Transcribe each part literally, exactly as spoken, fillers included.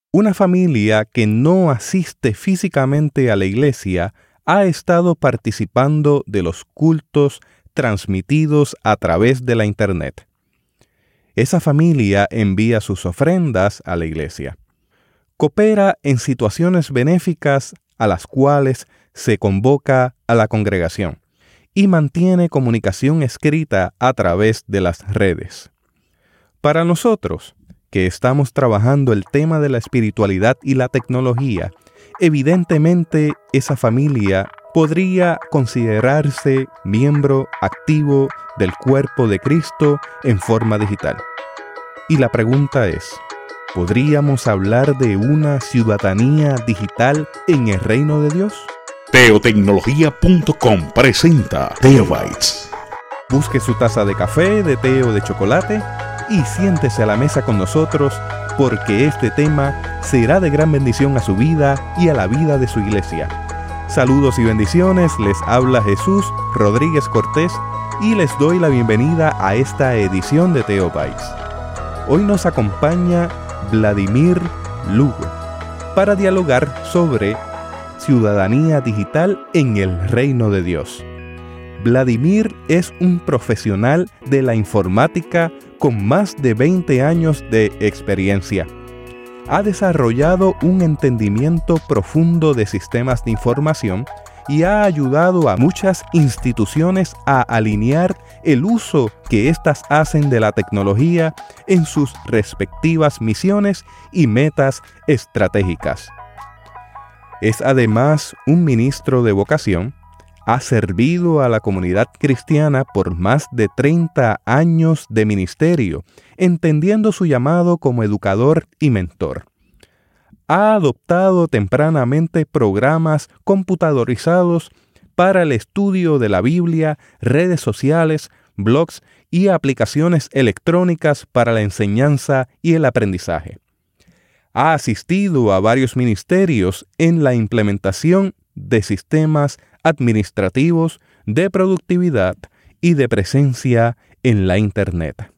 Una familia que no asiste físicamente a la iglesia ha estado participando de los cultos transmitidos a través de la internet. Esa familia envía sus ofrendas a la iglesia. Coopera en situaciones benéficas a las cuales se convoca a la congregación y mantiene comunicación escrita a través de las redes. Para nosotros, que estamos trabajando el tema de la espiritualidad y la tecnología, evidentemente esa familia podría considerarse miembro activo del cuerpo de Cristo en forma digital. Y la pregunta es, ¿podríamos hablar de una ciudadanía digital en el reino de Dios? Teotecnología punto com presenta Teobytes. Busque su taza de café, de té o de chocolate y siéntese a la mesa con nosotros, porque este tema será de gran bendición a su vida y a la vida de su iglesia. Saludos y bendiciones, les habla Jesús Rodríguez Cortés y les doy la bienvenida a esta edición de Teobytes. Hoy nos acompaña Vladimir Lugo para dialogar sobre ciudadanía digital en el reino de Dios. Vladimir es un profesional de la informática con más de veinte años de experiencia. Ha desarrollado un entendimiento profundo de sistemas de información y ha ayudado a muchas instituciones a alinear el uso que éstas hacen de la tecnología en sus respectivas misiones y metas estratégicas. Es además un ministro de vocación. Ha servido a la comunidad cristiana por más de treinta años de ministerio, entendiendo su llamado como educador y mentor. Ha adoptado tempranamente programas computadorizados para el estudio de la Biblia, redes sociales, blogs y aplicaciones electrónicas para la enseñanza y el aprendizaje. Ha asistido a varios ministerios en la implementación de sistemas administrativos, de productividad y de presencia en la Internet.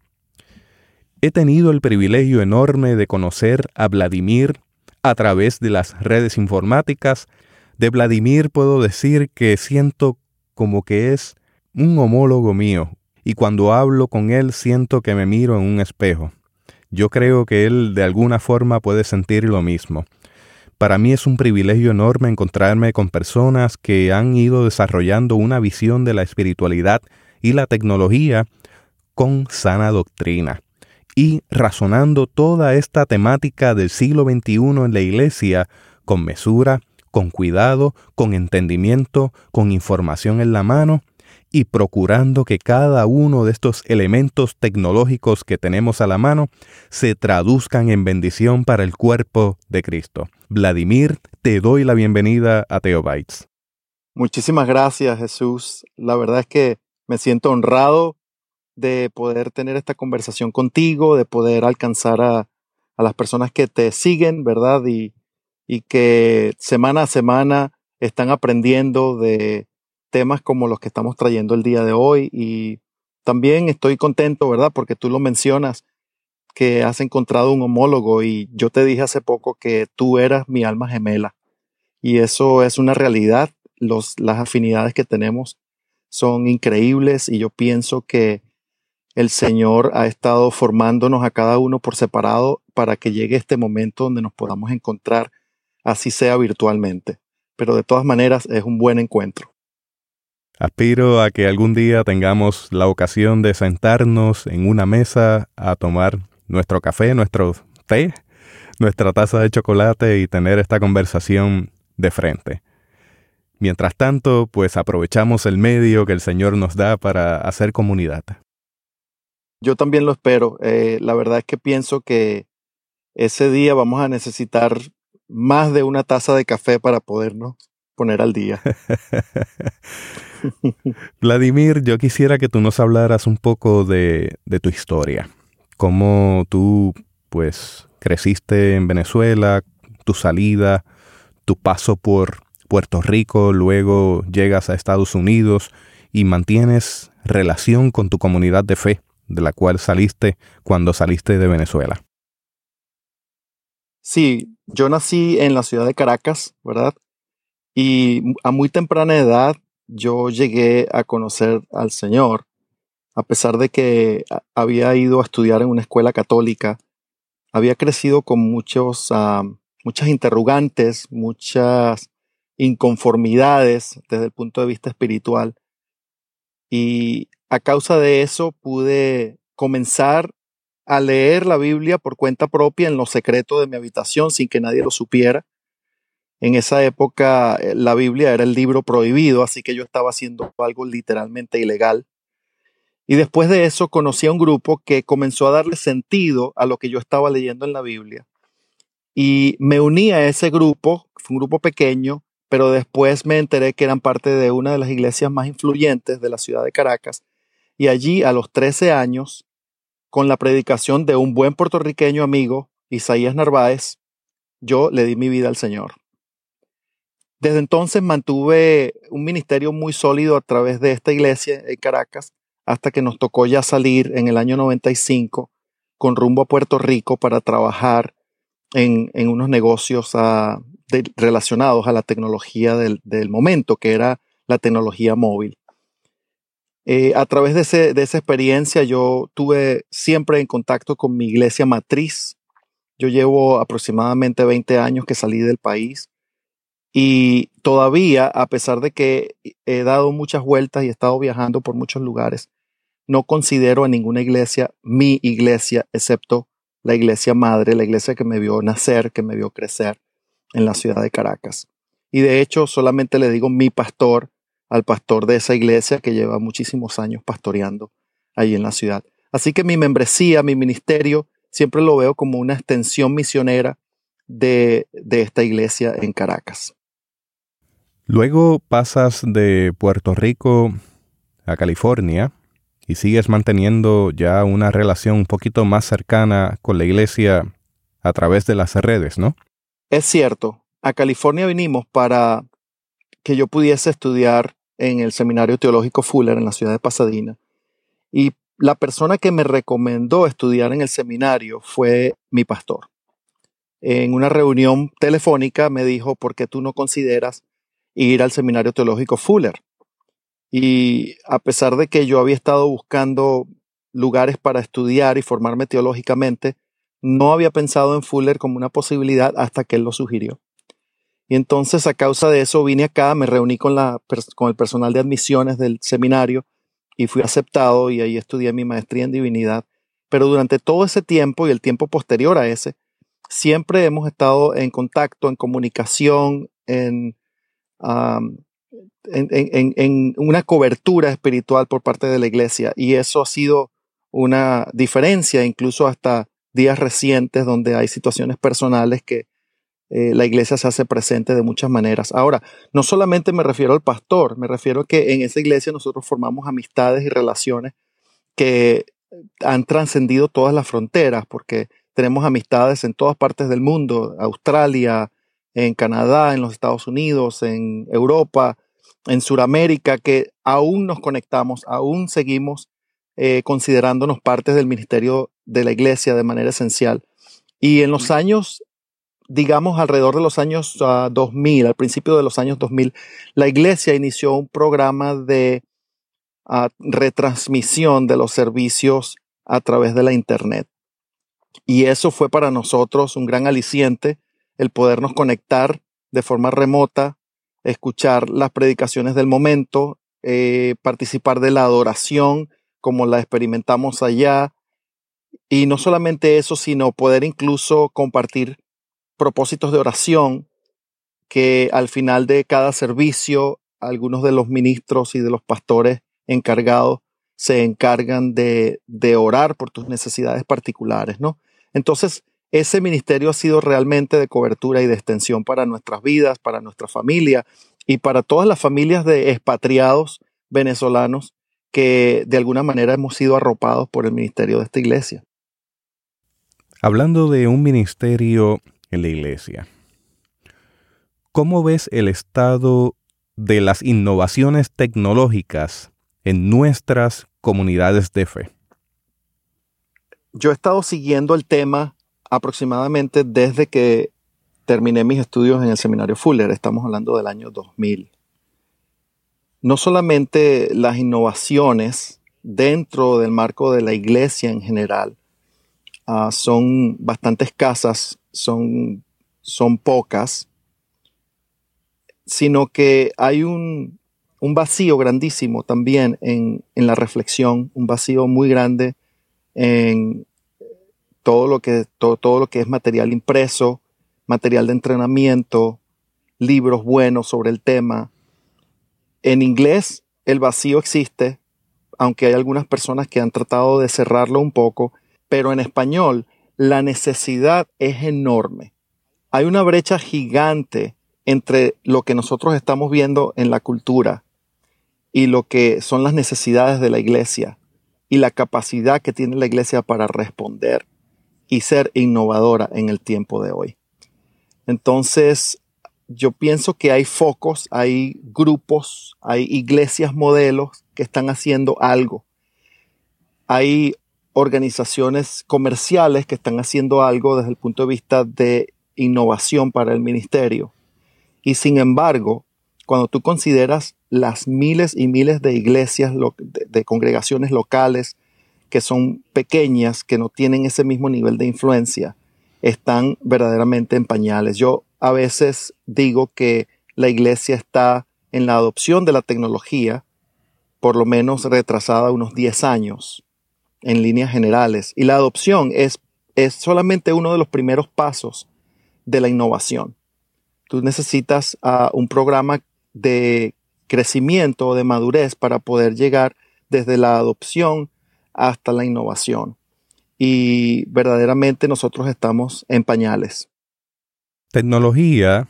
He tenido el privilegio enorme de conocer a Vladimir a través de las redes informáticas. De Vladimir puedo decir que siento como que es un homólogo mío, y cuando hablo con él siento que me miro en un espejo. Yo creo que él de alguna forma puede sentir lo mismo. Para mí es un privilegio enorme encontrarme con personas que han ido desarrollando una visión de la espiritualidad y la tecnología con sana doctrina y razonando toda esta temática del siglo veintiuno en la iglesia con mesura, con cuidado, con entendimiento, con información en la mano y procurando que cada uno de estos elementos tecnológicos que tenemos a la mano se traduzcan en bendición para el cuerpo de Cristo. Vladimir, te doy la bienvenida a Teobytes. Muchísimas gracias, Jesús. La verdad es que me siento honrado de poder tener esta conversación contigo, de poder alcanzar a, a las personas que te siguen, ¿verdad? Y, y que semana a semana están aprendiendo de temas como los que estamos trayendo el día de hoy. Y también estoy contento, ¿verdad? Porque tú lo mencionas, que has encontrado un homólogo, y yo te dije hace poco que tú eras mi alma gemela. Y eso es una realidad. Los, las afinidades que tenemos son increíbles, y yo pienso que el Señor ha estado formándonos a cada uno por separado para que llegue este momento donde nos podamos encontrar, así sea virtualmente. Pero de todas maneras es un buen encuentro. Aspiro a que algún día tengamos la ocasión de sentarnos en una mesa a tomar nuestro café, nuestro té, nuestra taza de chocolate y tener esta conversación de frente. Mientras tanto, pues aprovechamos el medio que el Señor nos da para hacer comunidad. Yo también lo espero. Eh, la verdad es que pienso que ese día vamos a necesitar más de una taza de café para podernos poner al día. Vladimir, yo quisiera que tú nos hablaras un poco de, de tu historia. Cómo tú, pues, creciste en Venezuela, tu salida, tu paso por Puerto Rico, luego llegas a Estados Unidos y mantienes relación con tu comunidad de fe, de la cual saliste cuando saliste de Venezuela. Sí, yo nací en la ciudad de Caracas, ¿verdad? Y a muy temprana edad yo llegué a conocer al Señor, a pesar de que a- había ido a estudiar en una escuela católica. Había crecido con muchos, ah, muchas interrogantes, muchas inconformidades desde el punto de vista espiritual. Y a causa de eso pude comenzar a leer la Biblia por cuenta propia en lo secreto de mi habitación sin que nadie lo supiera. En esa época eh, la Biblia era el libro prohibido, así que yo estaba haciendo algo literalmente ilegal. Y después de eso conocí a un grupo que comenzó a darle sentido a lo que yo estaba leyendo en la Biblia. Y me uní a ese grupo, fue un grupo pequeño, pero después me enteré que eran parte de una de las iglesias más influyentes de la ciudad de Caracas. Y allí, a los trece años, con la predicación de un buen puertorriqueño amigo, Isaías Narváez, yo le di mi vida al Señor. Desde entonces mantuve un ministerio muy sólido a través de esta iglesia en Caracas, hasta que nos tocó ya salir en el año noventa y cinco con rumbo a Puerto Rico para trabajar en, en unos negocios uh, de, relacionados a la tecnología del, del momento, que era la tecnología móvil. Eh, a través de, ese, de esa experiencia yo tuve siempre en contacto con mi iglesia matriz. Yo llevo aproximadamente veinte años que salí del país y todavía, a pesar de que he dado muchas vueltas y he estado viajando por muchos lugares, no considero a ninguna iglesia mi iglesia, excepto la iglesia madre, la iglesia que me vio nacer, que me vio crecer en la ciudad de Caracas. Y de hecho, solamente le digo mi pastor al pastor de esa iglesia que lleva muchísimos años pastoreando ahí en la ciudad. Así que mi membresía, mi ministerio, siempre lo veo como una extensión misionera de, de esta iglesia en Caracas. Luego pasas de Puerto Rico a California y sigues manteniendo ya una relación un poquito más cercana con la iglesia a través de las redes, ¿no? Es cierto. A California vinimos para que yo pudiese estudiar en el Seminario Teológico Fuller en la ciudad de Pasadena. Y la persona que me recomendó estudiar en el seminario fue mi pastor. En una reunión telefónica me dijo, ¿por qué tú no consideras ir al Seminario Teológico Fuller? Y a pesar de que yo había estado buscando lugares para estudiar y formarme teológicamente, no había pensado en Fuller como una posibilidad hasta que él lo sugirió. Y entonces, a causa de eso, vine acá, me reuní con, la, con el personal de admisiones del seminario y fui aceptado y ahí estudié mi maestría en divinidad. Pero durante todo ese tiempo y el tiempo posterior a ese, siempre hemos estado en contacto, en comunicación, en, um, en, en, en una cobertura espiritual por parte de la iglesia. Y eso ha sido una diferencia, incluso hasta días recientes donde hay situaciones personales que Eh, la iglesia se hace presente de muchas maneras. Ahora, no solamente me refiero al pastor, me refiero a que en esa iglesia nosotros formamos amistades y relaciones que han trascendido todas las fronteras, porque tenemos amistades en todas partes del mundo, Australia, en Canadá, en los Estados Unidos, en Europa, en Sudamérica, que aún nos conectamos, aún seguimos eh, considerándonos partes del ministerio de la iglesia de manera esencial. Y en los años digamos alrededor de los años uh, dos mil, al principio de los años dos mil, la iglesia inició un programa de uh, retransmisión de los servicios a través de la internet. Y eso fue para nosotros un gran aliciente, el podernos conectar de forma remota, escuchar las predicaciones del momento, eh, participar de la adoración como la experimentamos allá. Y no solamente eso, sino poder incluso compartir propósitos de oración que al final de cada servicio algunos de los ministros y de los pastores encargados se encargan de, de orar por tus necesidades particulares, ¿no? Entonces, ese ministerio ha sido realmente de cobertura y de extensión para nuestras vidas, para nuestra familia y para todas las familias de expatriados venezolanos que de alguna manera hemos sido arropados por el ministerio de esta iglesia. Hablando de un ministerio en la iglesia, ¿cómo ves el estado de las innovaciones tecnológicas en nuestras comunidades de fe? Yo he estado siguiendo el tema aproximadamente desde que terminé mis estudios en el Seminario Fuller. Estamos hablando del año dos mil. No solamente las innovaciones dentro del marco de la iglesia en general uh, son bastante escasas, son, son pocas, sino que hay un, un vacío grandísimo también en, en la reflexión, un vacío muy grande en todo lo que, todo, todo lo que es material impreso, material de entrenamiento, libros buenos sobre el tema. En inglés el vacío existe, aunque hay algunas personas que han tratado de cerrarlo un poco, pero en español la necesidad es enorme. Hay una brecha gigante entre lo que nosotros estamos viendo en la cultura y lo que son las necesidades de la iglesia y la capacidad que tiene la iglesia para responder y ser innovadora en el tiempo de hoy. Entonces, yo pienso que hay focos, hay grupos, hay iglesias modelos que están haciendo algo. Hay organizaciones comerciales que están haciendo algo desde el punto de vista de innovación para el ministerio. Y sin embargo, cuando tú consideras las miles y miles de iglesias, de, de congregaciones locales que son pequeñas, que no tienen ese mismo nivel de influencia, están verdaderamente en pañales. Yo a veces digo que la iglesia está en la adopción de la tecnología, por lo menos retrasada unos diez años en líneas generales. Y la adopción es, es solamente uno de los primeros pasos de la innovación. Tú necesitas uh, un programa de crecimiento, de madurez para poder llegar desde la adopción hasta la innovación. Y verdaderamente nosotros estamos en pañales. Tecnología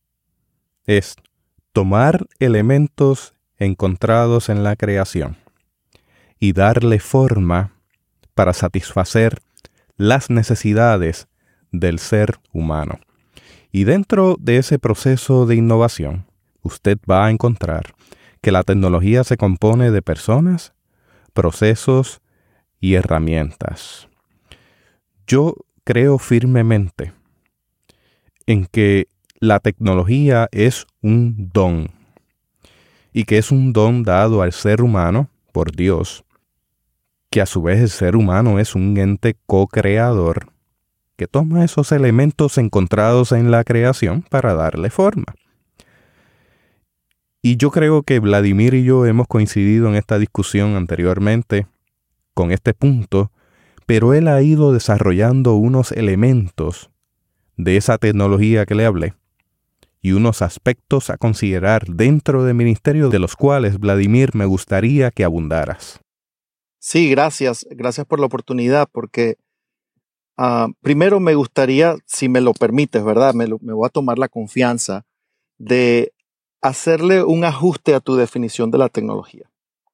es tomar elementos encontrados en la creación y darle forma para satisfacer las necesidades del ser humano. Y dentro de ese proceso de innovación, usted va a encontrar que la tecnología se compone de personas, procesos y herramientas. Yo creo firmemente en que la tecnología es un don y que es un don dado al ser humano por Dios, que a su vez el ser humano es un ente co-creador que toma esos elementos encontrados en la creación para darle forma. Y yo creo que Vladimir y yo hemos coincidido en esta discusión anteriormente con este punto, pero él ha ido desarrollando unos elementos de esa tecnología que le hablé y unos aspectos a considerar dentro del ministerio de los cuales, Vladimir, me gustaría que abundaras. Sí, gracias. Gracias por la oportunidad, porque uh, primero me gustaría, si me lo permites, ¿verdad? Me, lo, me voy a tomar la confianza de hacerle un ajuste a tu definición de la tecnología.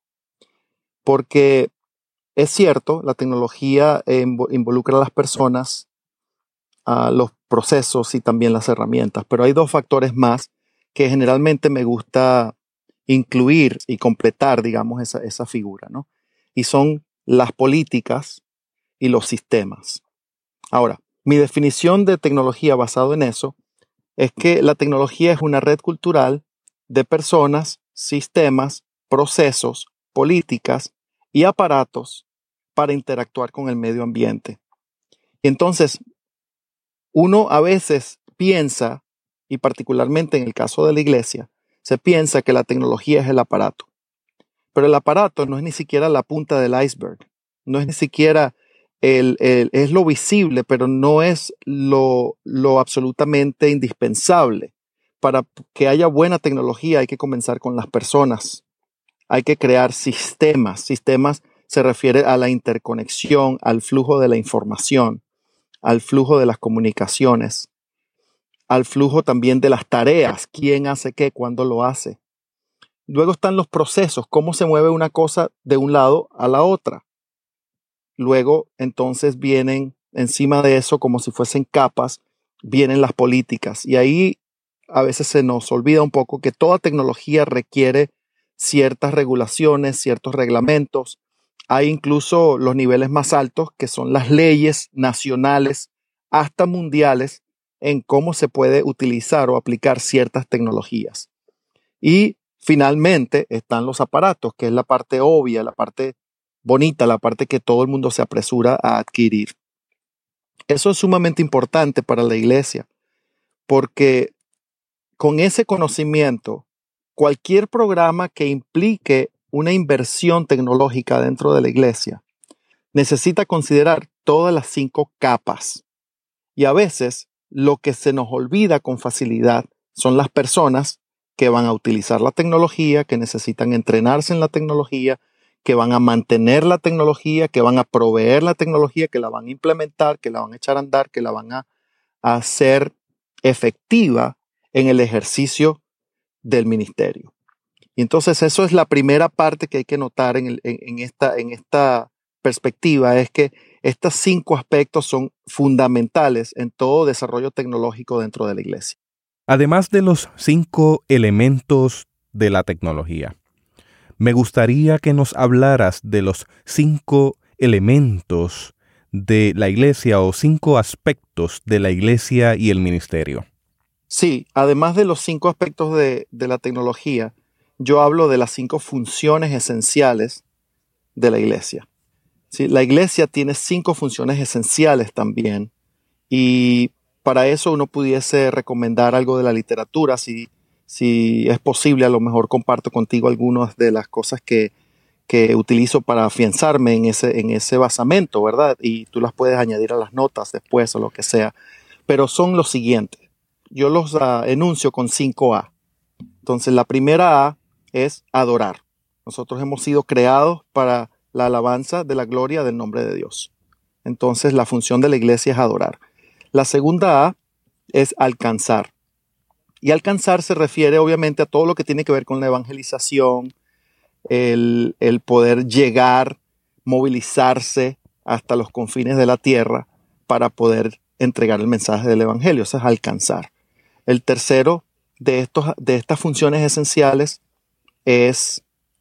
Porque es cierto, la tecnología involucra a las personas, a los procesos y también las herramientas, pero hay dos factores más que generalmente me gusta incluir y completar, digamos, esa, esa figura, ¿no? Y son las políticas y los sistemas. Ahora, mi definición de tecnología basado en eso es que la tecnología es una red cultural de personas, sistemas, procesos, políticas y aparatos para interactuar con el medio ambiente. Y entonces, uno a veces piensa, y particularmente en el caso de la iglesia, se piensa que la tecnología es el aparato. Pero el aparato no es ni siquiera la punta del iceberg. No es ni siquiera, el, el, es lo visible, pero no es lo, lo absolutamente indispensable. Para que haya buena tecnología hay que comenzar con las personas. Hay que crear sistemas. Sistemas se refiere a la interconexión, al flujo de la información, al flujo de las comunicaciones, al flujo también de las tareas, quién hace qué, cuándo lo hace. Luego están los procesos, cómo se mueve una cosa de un lado a la otra. Luego, entonces, vienen encima de eso, como si fuesen capas, vienen las políticas. Y ahí a veces se nos olvida un poco que toda tecnología requiere ciertas regulaciones, ciertos reglamentos. Hay incluso los niveles más altos, que son las leyes nacionales hasta mundiales en cómo se puede utilizar o aplicar ciertas tecnologías. Y finalmente están los aparatos, que es la parte obvia, la parte bonita, la parte que todo el mundo se apresura a adquirir. Eso es sumamente importante para la iglesia, porque con ese conocimiento, cualquier programa que implique una inversión tecnológica dentro de la iglesia necesita considerar todas las cinco capas. Y a veces lo que se nos olvida con facilidad son las personas que van a utilizar la tecnología, que necesitan entrenarse en la tecnología, que van a mantener la tecnología, que van a proveer la tecnología, que la van a implementar, que la van a echar a andar, que la van a, a hacer efectiva en el ejercicio del ministerio. Y entonces eso es la primera parte que hay que notar en, el, en, en, esta, en esta perspectiva, es que estos cinco aspectos son fundamentales en todo desarrollo tecnológico dentro de la iglesia. Además de los cinco elementos de la tecnología, me gustaría que nos hablaras de los cinco elementos de la iglesia o cinco aspectos de la iglesia y el ministerio. Sí, además de los cinco aspectos de, de la tecnología, yo hablo de las cinco funciones esenciales de la iglesia. ¿Sí? La iglesia tiene cinco funciones esenciales también, y para eso uno pudiese recomendar algo de la literatura. Si, si es posible, a lo mejor comparto contigo algunas de las cosas que, que utilizo para afianzarme en ese, en ese basamento, ¿verdad? Y tú las puedes añadir a las notas después o lo que sea. Pero son los siguientes. Yo los uh, enuncio con cinco A. Entonces, la primera A es adorar. Nosotros hemos sido creados para la alabanza de la gloria del nombre de Dios. Entonces, la función de la iglesia es adorar. La segunda A es alcanzar. Y alcanzar se refiere obviamente a todo lo que tiene que ver con la evangelización, el, el poder llegar, movilizarse hasta los confines de la tierra para poder entregar el mensaje del evangelio. Eso es alcanzar. El tercero de, estos, de estas funciones esenciales es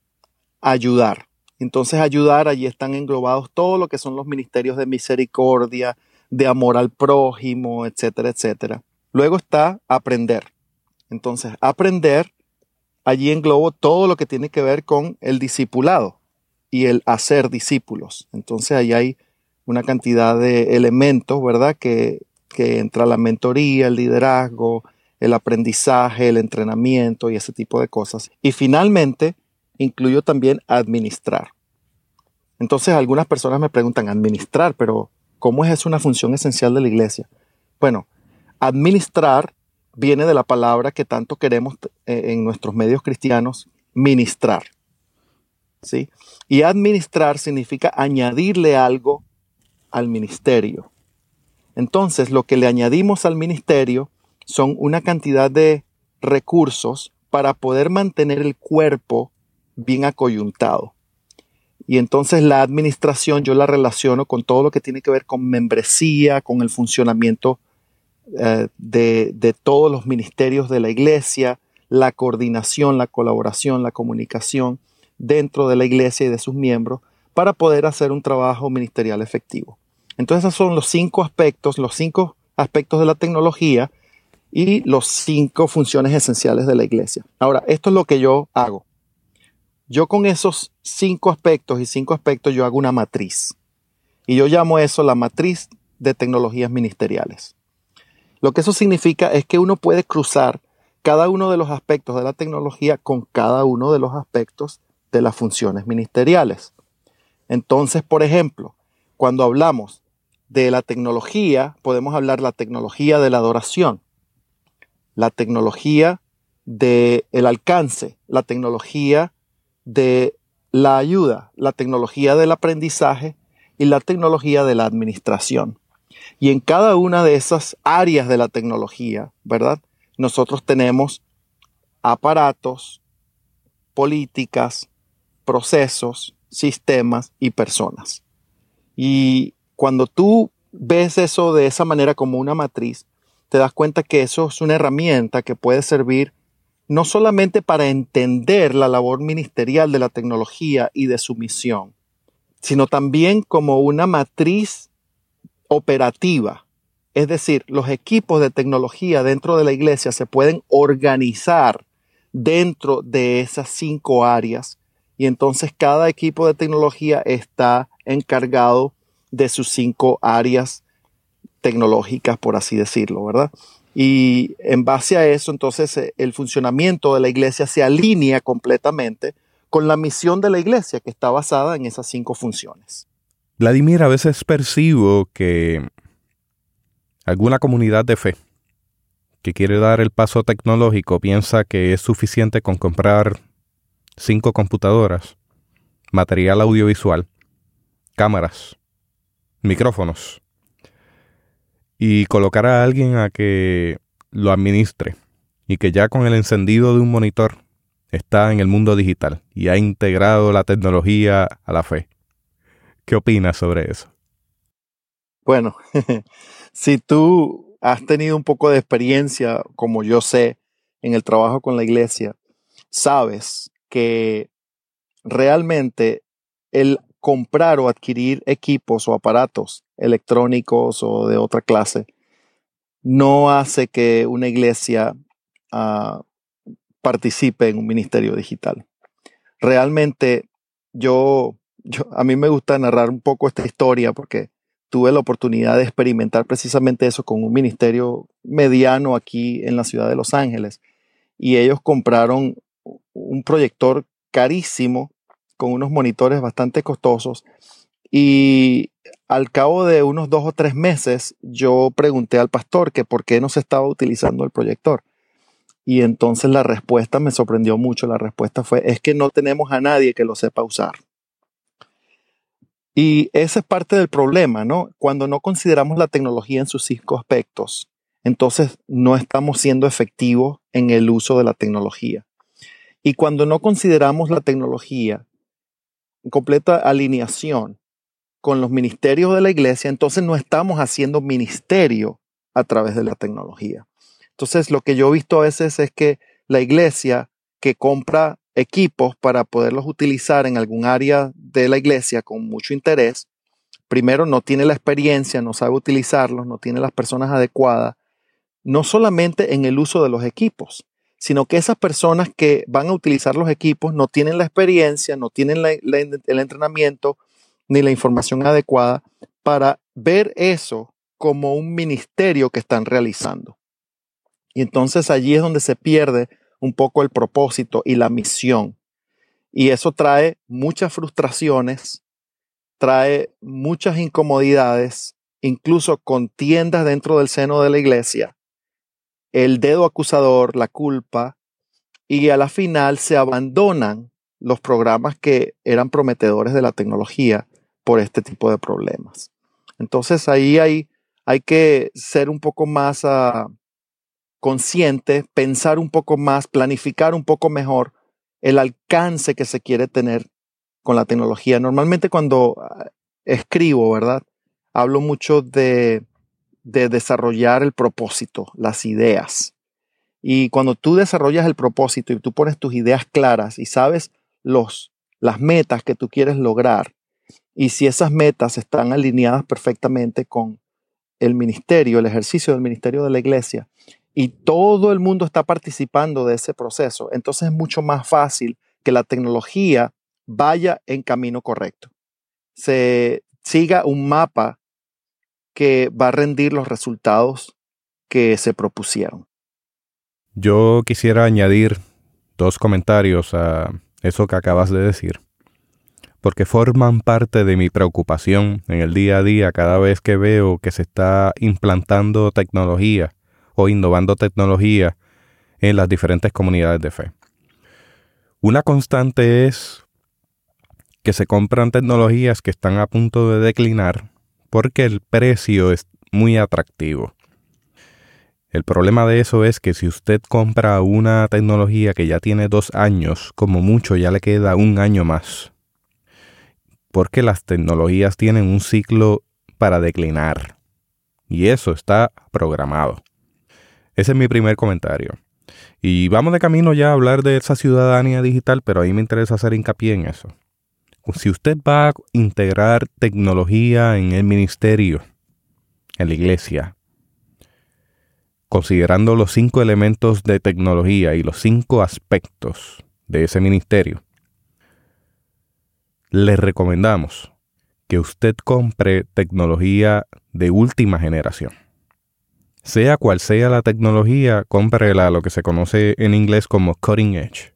ayudar. Entonces, ayudar, allí están englobados todo lo que son los ministerios de misericordia, de amor al prójimo, etcétera, etcétera. Luego está aprender. Entonces, aprender, allí englobo todo lo que tiene que ver con el discipulado y el hacer discípulos. Entonces, ahí hay una cantidad de elementos, ¿verdad? Que, que entra la mentoría, el liderazgo, el aprendizaje, el entrenamiento y ese tipo de cosas. Y finalmente, incluyo también administrar. Entonces, algunas personas me preguntan, administrar, pero ¿cómo es una función esencial de la iglesia? Bueno, administrar viene de la palabra que tanto queremos eh, en nuestros medios cristianos, ministrar. ¿Sí? Y administrar significa añadirle algo al ministerio. Entonces, lo que le añadimos al ministerio son una cantidad de recursos para poder mantener el cuerpo bien acoyuntado. Y entonces la administración yo la relaciono con todo lo que tiene que ver con membresía, con el funcionamiento eh, de, de todos los ministerios de la iglesia, la coordinación, la colaboración, la comunicación dentro de la iglesia y de sus miembros para poder hacer un trabajo ministerial efectivo. Entonces esos son los cinco aspectos, los cinco aspectos de la tecnología y los cinco funciones esenciales de la iglesia. Ahora, esto es lo que yo hago. Yo con esos cinco aspectos y cinco aspectos yo hago una matriz. Y yo llamo eso la matriz de tecnologías ministeriales. Lo que eso significa es que uno puede cruzar cada uno de los aspectos de la tecnología con cada uno de los aspectos de las funciones ministeriales. Entonces, por ejemplo, cuando hablamos de la tecnología, podemos hablar de la tecnología de la adoración, la tecnología del alcance, la tecnología de la ayuda, la tecnología del aprendizaje y la tecnología de la administración. Y en cada una de esas áreas de la tecnología, ¿verdad? Nosotros tenemos aparatos, políticas, procesos, sistemas y personas. Y cuando tú ves eso de esa manera como una matriz, te das cuenta que eso es una herramienta que puede servir no solamente para entender la labor ministerial de la tecnología y de su misión, sino también como una matriz operativa Es decir, los equipos de tecnología dentro de la iglesia se pueden organizar dentro de esas cinco áreas y entonces cada equipo de tecnología está encargado de sus cinco áreas tecnológicas, por así decirlo, ¿verdad? Y en base a eso, entonces, el funcionamiento de la iglesia se alinea completamente con la misión de la iglesia, que está basada en esas cinco funciones. Vladimir, a veces percibo que alguna comunidad de fe que quiere dar el paso tecnológico piensa que es suficiente con comprar cinco computadoras, material audiovisual, cámaras, micrófonos y colocar a alguien a que lo administre y que ya con el encendido de un monitor está en el mundo digital y ha integrado la tecnología a la fe. ¿Qué opinas sobre eso? Bueno, si tú has tenido un poco de experiencia, como yo sé, en el trabajo con la iglesia, sabes que realmente el comprar o adquirir equipos o aparatos electrónicos o de otra clase no hace que una iglesia uh, participe en un ministerio digital. Realmente yo, yo, a mí me gusta narrar un poco esta historia porque tuve la oportunidad de experimentar precisamente eso con un ministerio mediano aquí en la ciudad de Los Ángeles. Y ellos compraron un proyector carísimo con unos monitores bastante costosos. Y al cabo de unos dos o tres meses, yo pregunté al pastor que por qué no se estaba utilizando el proyector. Y entonces la respuesta me sorprendió mucho. La respuesta fue, es que no tenemos a nadie que lo sepa usar. Y ese es parte del problema, ¿no? Cuando no consideramos la tecnología en sus cinco aspectos, entonces no estamos siendo efectivos en el uso de la tecnología. Y cuando no consideramos la tecnología en completa alineación con los ministerios de la iglesia, entonces no estamos haciendo ministerio a través de la tecnología. Entonces, lo que yo he visto a veces es que la iglesia que compra equipos para poderlos utilizar en algún área de la iglesia con mucho interés, primero no tiene la experiencia, no sabe utilizarlos, no tiene las personas adecuadas, no solamente en el uso de los equipos, sino que esas personas que van a utilizar los equipos no tienen la experiencia, no tienen la, la, el entrenamiento ni la información adecuada para ver eso como un ministerio que están realizando. Y entonces allí es donde se pierde un poco el propósito y la misión. Y eso trae muchas frustraciones, trae muchas incomodidades, incluso contiendas dentro del seno de la iglesia, el dedo acusador, la culpa, y a la final se abandonan los programas que eran prometedores de la tecnología por este tipo de problemas. Entonces ahí hay, hay que ser un poco más uh, consciente, pensar un poco más, planificar un poco mejor el alcance que se quiere tener con la tecnología. Normalmente cuando escribo, ¿verdad? Hablo mucho de, de desarrollar el propósito, las ideas. Y cuando tú desarrollas el propósito y tú pones tus ideas claras y sabes los, las metas que tú quieres lograr, y si esas metas están alineadas perfectamente con el ministerio, el ejercicio del ministerio de la iglesia, y todo el mundo está participando de ese proceso, entonces es mucho más fácil que la tecnología vaya en camino correcto. Se siga un mapa que va a rendir los resultados que se propusieron. Yo quisiera añadir dos comentarios a eso que acabas de decir, porque forman parte de mi preocupación en el día a día cada vez que veo que se está implantando tecnología o innovando tecnología en las diferentes comunidades de fe. Una constante es que se compran tecnologías que están a punto de declinar porque el precio es muy atractivo. El problema de eso es que si usted compra una tecnología que ya tiene dos años, como mucho ya le queda un año más. Porque las tecnologías tienen un ciclo para declinar. Y eso está programado. Ese es mi primer comentario. Y vamos de camino ya a hablar de esa ciudadanía digital, pero ahí me interesa hacer hincapié en eso. Si usted va a integrar tecnología en el ministerio, en la iglesia, considerando los cinco elementos de tecnología y los cinco aspectos de ese ministerio, le recomendamos que usted compre tecnología de última generación. Sea cual sea la tecnología, cómprela lo que se conoce en inglés como cutting edge.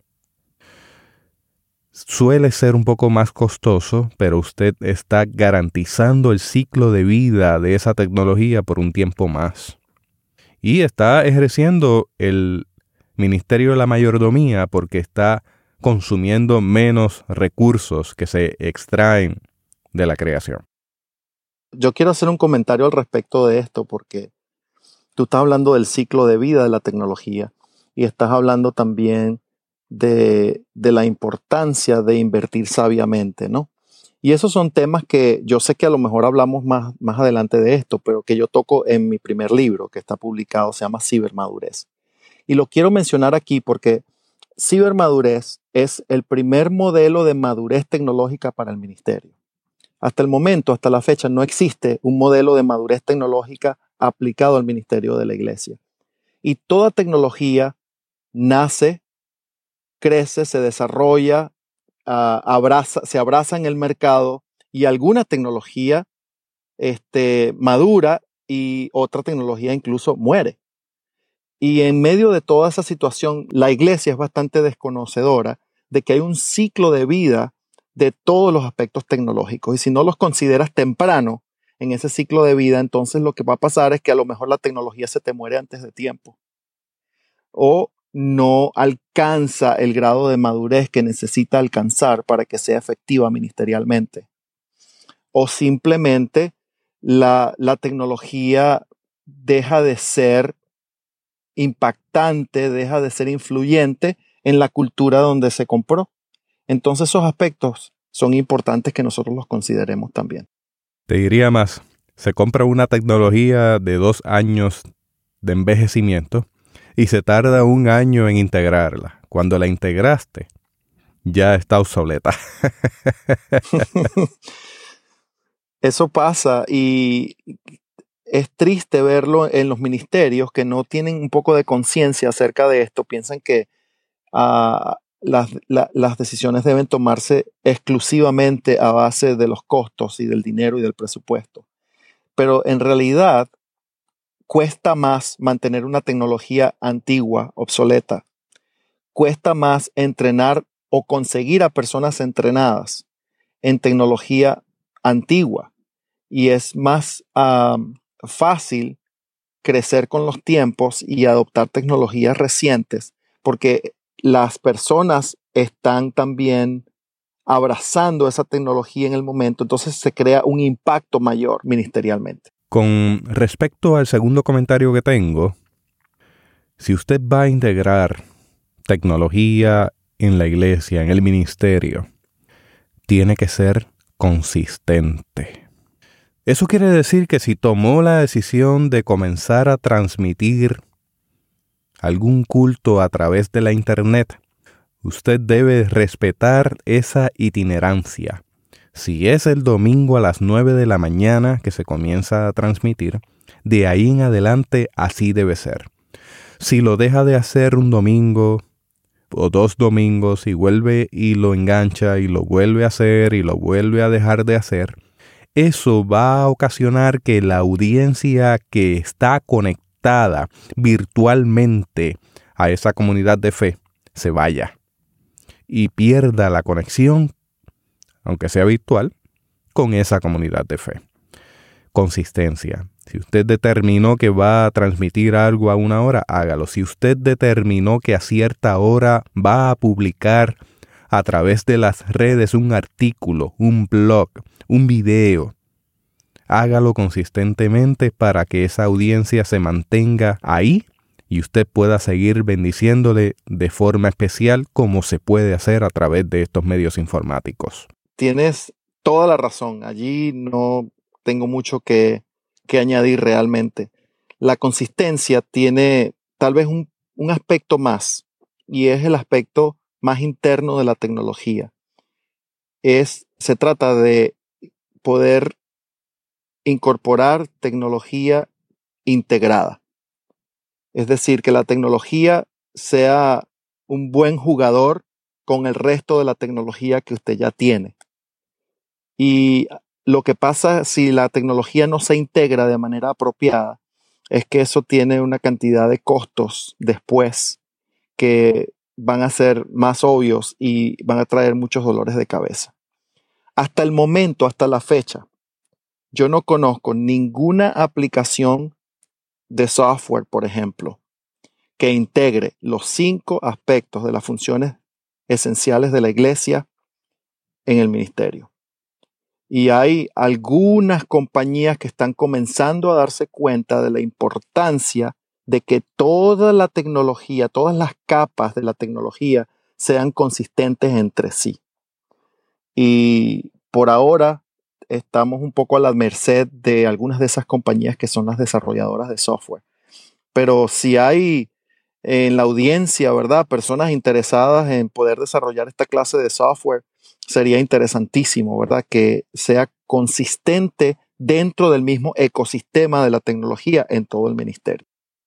Suele ser un poco más costoso, pero usted está garantizando el ciclo de vida de esa tecnología por un tiempo más. Y está ejerciendo el ministerio de la mayordomía porque está consumiendo menos recursos que se extraen de la creación. Yo quiero hacer un comentario al respecto de esto porque tú estás hablando del ciclo de vida de la tecnología y estás hablando también de, de la importancia de invertir sabiamente, ¿no? Y esos son temas que yo sé que a lo mejor hablamos más, más adelante de esto, pero que yo toco en mi primer libro que está publicado, se llama Cibermadurez. Y lo quiero mencionar aquí porque cibermadurez es el primer modelo de madurez tecnológica para el ministerio. Hasta el momento, hasta la fecha, no existe un modelo de madurez tecnológica aplicado al ministerio de la iglesia. Y toda tecnología nace, crece, se desarrolla, uh, abraza, se abraza en el mercado y alguna tecnología este, madura y otra tecnología incluso muere. Y en medio de toda esa situación, la iglesia es bastante desconocedora de que hay un ciclo de vida de todos los aspectos tecnológicos. Y si no los consideras temprano en ese ciclo de vida, entonces lo que va a pasar es que a lo mejor la tecnología se te muere antes de tiempo. O no alcanza el grado de madurez que necesita alcanzar para que sea efectiva ministerialmente. O simplemente la, la tecnología deja de ser impactante, deja de ser influyente en la cultura donde se compró. Entonces esos aspectos son importantes que nosotros los consideremos también. Te diría más, se compra una tecnología de dos años de envejecimiento y se tarda un año en integrarla. Cuando la integraste, ya está obsoleta. Eso pasa y es triste verlo en los ministerios que no tienen un poco de conciencia acerca de esto. Piensan que uh, las, la, las decisiones deben tomarse exclusivamente a base de los costos y del dinero y del presupuesto. Pero en realidad cuesta más mantener una tecnología antigua, obsoleta. Cuesta más entrenar o conseguir a personas entrenadas en tecnología antigua. Y es más um, fácil crecer con los tiempos y adoptar tecnologías recientes porque las personas están también abrazando esa tecnología en el momento, entonces se crea un impacto mayor ministerialmente. Con respecto al segundo comentario que tengo, si usted va a integrar tecnología en la iglesia, en el ministerio, tiene que ser consistente. Eso quiere decir que si tomó la decisión de comenzar a transmitir algún culto a través de la internet, usted debe respetar esa itinerancia. Si es el domingo a las nueve de la mañana que se comienza a transmitir, de ahí en adelante así debe ser. Si lo deja de hacer un domingo o dos domingos y vuelve y lo engancha y lo vuelve a hacer y lo vuelve a dejar de hacer, eso va a ocasionar que la audiencia que está conectada virtualmente a esa comunidad de fe se vaya y pierda la conexión, aunque sea virtual, con esa comunidad de fe. Consistencia. Si usted determinó que va a transmitir algo a una hora, hágalo. Si usted determinó que a cierta hora va a publicar a través de las redes un artículo, un blog, un video, hágalo consistentemente para que esa audiencia se mantenga ahí y usted pueda seguir bendiciéndole de forma especial como se puede hacer a través de estos medios informáticos. Tienes toda la razón. Allí no tengo mucho que, que añadir realmente. La consistencia tiene tal vez un, un aspecto más y es el aspecto más interno de la tecnología. Es, se trata de poder incorporar tecnología integrada. Es decir, que la tecnología sea un buen jugador con el resto de la tecnología que usted ya tiene. Y lo que pasa si la tecnología no se integra de manera apropiada es que eso tiene una cantidad de costos después que van a ser más obvios y van a traer muchos dolores de cabeza. Hasta el momento, hasta la fecha, yo no conozco ninguna aplicación de software, por ejemplo, que integre los cinco aspectos de las funciones esenciales de la iglesia en el ministerio. Y hay algunas compañías que están comenzando a darse cuenta de la importancia de que toda la tecnología, todas las capas de la tecnología sean consistentes entre sí. Y por ahora estamos un poco a la merced de algunas de esas compañías que son las desarrolladoras de software. Pero si hay en la audiencia, ¿verdad?, personas interesadas en poder desarrollar esta clase de software, sería interesantísimo, ¿verdad?, que sea consistente dentro del mismo ecosistema de la tecnología en todo el ministerio.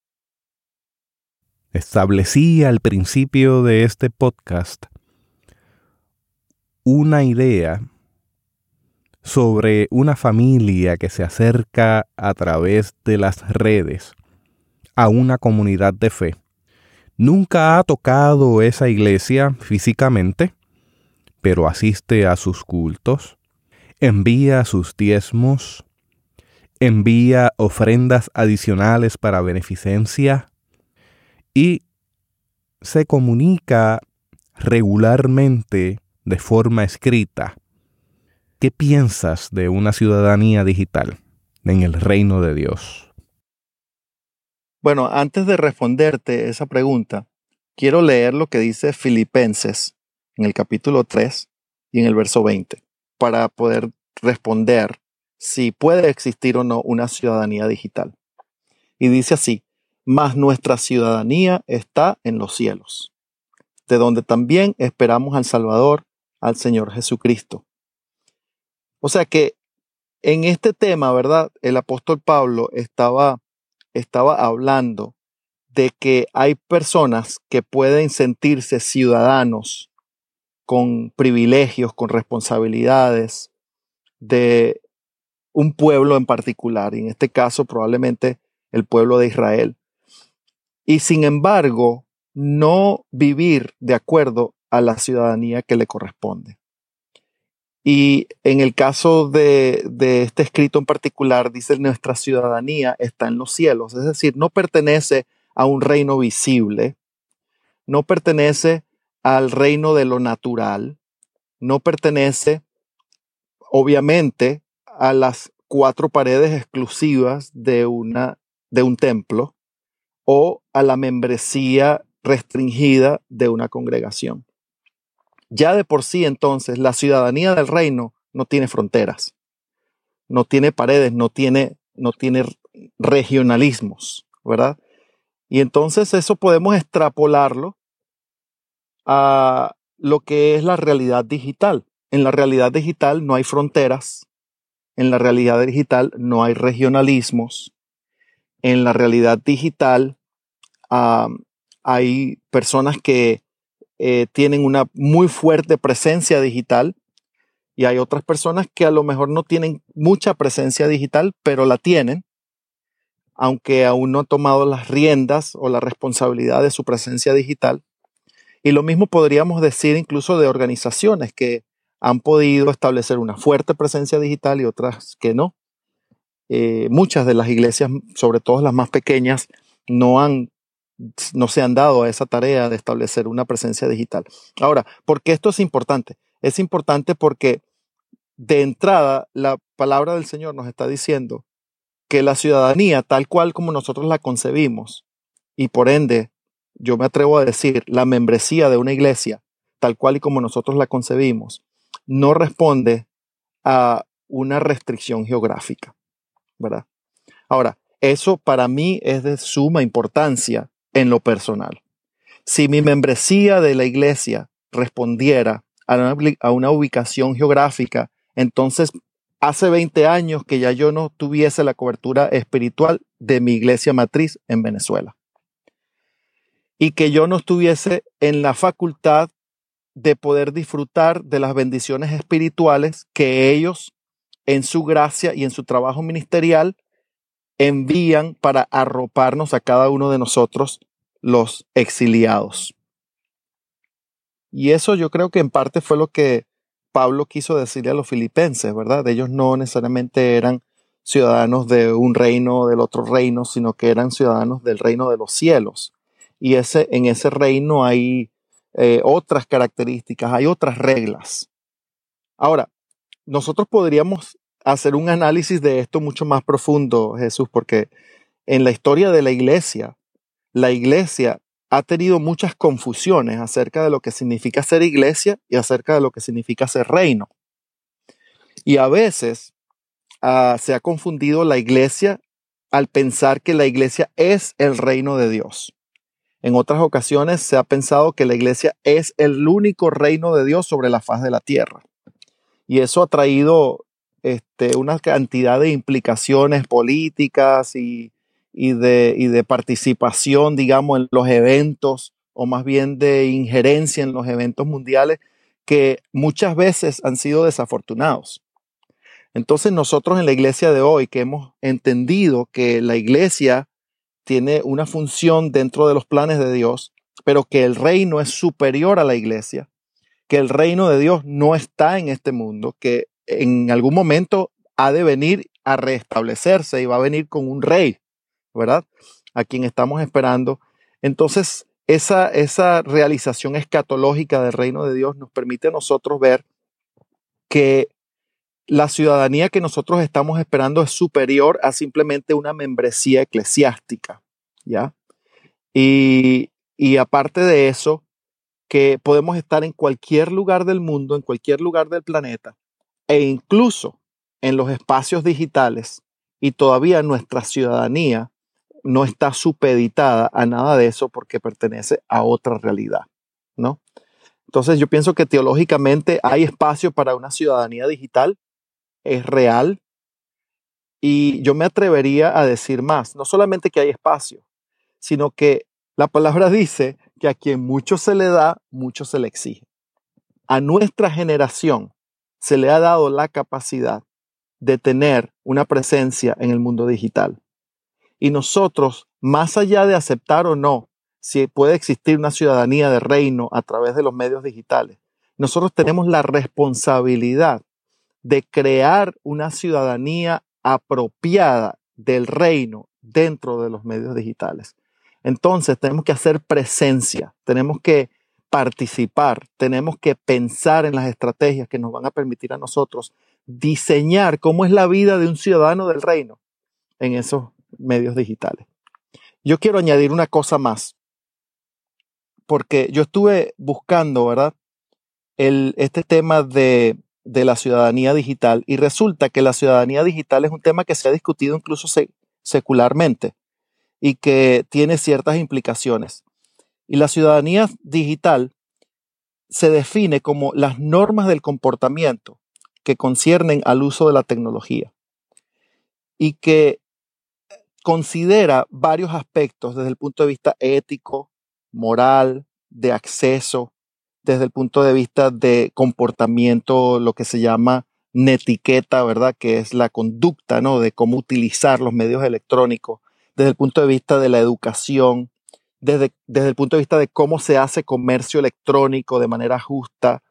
Establecí al principio de este podcast una idea sobre una familia que se acerca a través de las redes a una comunidad de fe. Nunca ha tocado esa iglesia físicamente, pero asiste a sus cultos, envía sus diezmos, envía ofrendas adicionales para beneficencia y se comunica regularmente de forma escrita. ¿Qué piensas de una ciudadanía digital en el reino de Dios? Bueno, antes de responderte esa pregunta, quiero leer lo que dice Filipenses en el capítulo tres y en el verso veinte, para poder responder si puede existir o no una ciudadanía digital. Y dice así: mas nuestra ciudadanía está en los cielos, de donde también esperamos al Salvador, al Señor Jesucristo. O sea que en este tema, ¿verdad?, el apóstol Pablo estaba, estaba hablando de que hay personas que pueden sentirse ciudadanos con privilegios, con responsabilidades de un pueblo en particular, y en este caso probablemente el pueblo de Israel. Y sin embargo, no vivir de acuerdo a la ciudadanía que le corresponde. Y en el caso de, de este escrito en particular, dice: nuestra ciudadanía está en los cielos. Es decir, no pertenece a un reino visible, no pertenece al reino de lo natural, no pertenece, obviamente, a las cuatro paredes exclusivas de, una, de un templo o a la membresía restringida de una congregación. Ya de por sí, entonces, la ciudadanía del reino no tiene fronteras, no tiene paredes, no tiene, no tiene regionalismos, ¿verdad? Y entonces eso podemos extrapolarlo a lo que es la realidad digital. En la realidad digital no hay fronteras, en la realidad digital no hay regionalismos, en la realidad digital um, hay personas que eh, tienen una muy fuerte presencia digital y hay otras personas que a lo mejor no tienen mucha presencia digital, pero la tienen, aunque aún no han tomado las riendas o la responsabilidad de su presencia digital. Y lo mismo podríamos decir incluso de organizaciones que han podido establecer una fuerte presencia digital y otras que no. Eh, muchas de las iglesias, sobre todo las más pequeñas, no, han, no se han dado a esa tarea de establecer una presencia digital. Ahora, ¿por qué esto es importante? Es importante porque de entrada la palabra del Señor nos está diciendo que la ciudadanía, tal cual como nosotros la concebimos, y por ende, yo me atrevo a decir, la membresía de una iglesia, tal cual y como nosotros la concebimos, no responde a una restricción geográfica, ¿verdad? Ahora, eso para mí es de suma importancia en lo personal. Si mi membresía de la iglesia respondiera a una, a una ubicación geográfica, entonces hace veinte años que ya yo no tuviese la cobertura espiritual de mi iglesia matriz en Venezuela. y que yo no estuviese en la facultad de poder disfrutar de las bendiciones espirituales que ellos en su gracia y en su trabajo ministerial envían para arroparnos a cada uno de nosotros, los exiliados. Y eso yo creo que en parte fue lo que Pablo quiso decirle a los filipenses, ¿verdad? Ellos no necesariamente eran ciudadanos de un reino o del otro reino, sino que eran ciudadanos del reino de los cielos. Y ese, en ese reino hay eh, otras características, hay otras reglas. Ahora, nosotros podríamos hacer un análisis de esto mucho más profundo, Jesús, porque en la historia de la iglesia, la iglesia ha tenido muchas confusiones acerca de lo que significa ser iglesia y acerca de lo que significa ser reino. Y a veces uh, se ha confundido la iglesia al pensar que la iglesia es el reino de Dios. En otras ocasiones se ha pensado que la iglesia es el único reino de Dios sobre la faz de la tierra. Y eso ha traído este, una cantidad de implicaciones políticas y Y de, y de participación, digamos, en los eventos, o más bien de injerencia en los eventos mundiales, que muchas veces han sido desafortunados. Entonces nosotros en la iglesia de hoy, que hemos entendido que la iglesia tiene una función dentro de los planes de Dios, pero que el reino es superior a la iglesia, que el reino de Dios no está en este mundo, que en algún momento ha de venir a restablecerse y va a venir con un rey, ¿verdad? A quien estamos esperando. Entonces, esa, esa realización escatológica del reino de Dios nos permite a nosotros ver que la ciudadanía que nosotros estamos esperando es superior a simplemente una membresía eclesiástica, ¿ya? Y, y aparte de eso, que podemos estar en cualquier lugar del mundo, en cualquier lugar del planeta, e incluso en los espacios digitales, y todavía nuestra ciudadanía no está supeditada a nada de eso porque pertenece a otra realidad, ¿no? Entonces yo pienso que teológicamente hay espacio para una ciudadanía digital, es real, y yo me atrevería a decir más, no solamente que hay espacio, sino que la palabra dice que a quien mucho se le da, mucho se le exige. A nuestra generación se le ha dado la capacidad de tener una presencia en el mundo digital. Y nosotros, más allá de aceptar o no si puede existir una ciudadanía de reino a través de los medios digitales, nosotros tenemos la responsabilidad de crear una ciudadanía apropiada del reino dentro de los medios digitales. Entonces tenemos que hacer presencia, tenemos que participar, tenemos que pensar en las estrategias que nos van a permitir a nosotros diseñar cómo es la vida de un ciudadano del reino en esos medios digitales. Yo quiero añadir una cosa más, porque yo estuve buscando, ¿verdad? El, este tema de, de la ciudadanía digital, y resulta que la ciudadanía digital es un tema que se ha discutido incluso se, secularmente y que tiene ciertas implicaciones. Y la ciudadanía digital se define como las normas del comportamiento que conciernen al uso de la tecnología y que considera varios aspectos desde el punto de vista ético, moral, de acceso, desde el punto de vista de comportamiento, lo que se llama netiqueta, ¿verdad? Que es la conducta, ¿no? De cómo utilizar los medios electrónicos, desde el punto de vista de la educación, desde, desde el punto de vista de cómo se hace comercio electrónico de manera justa,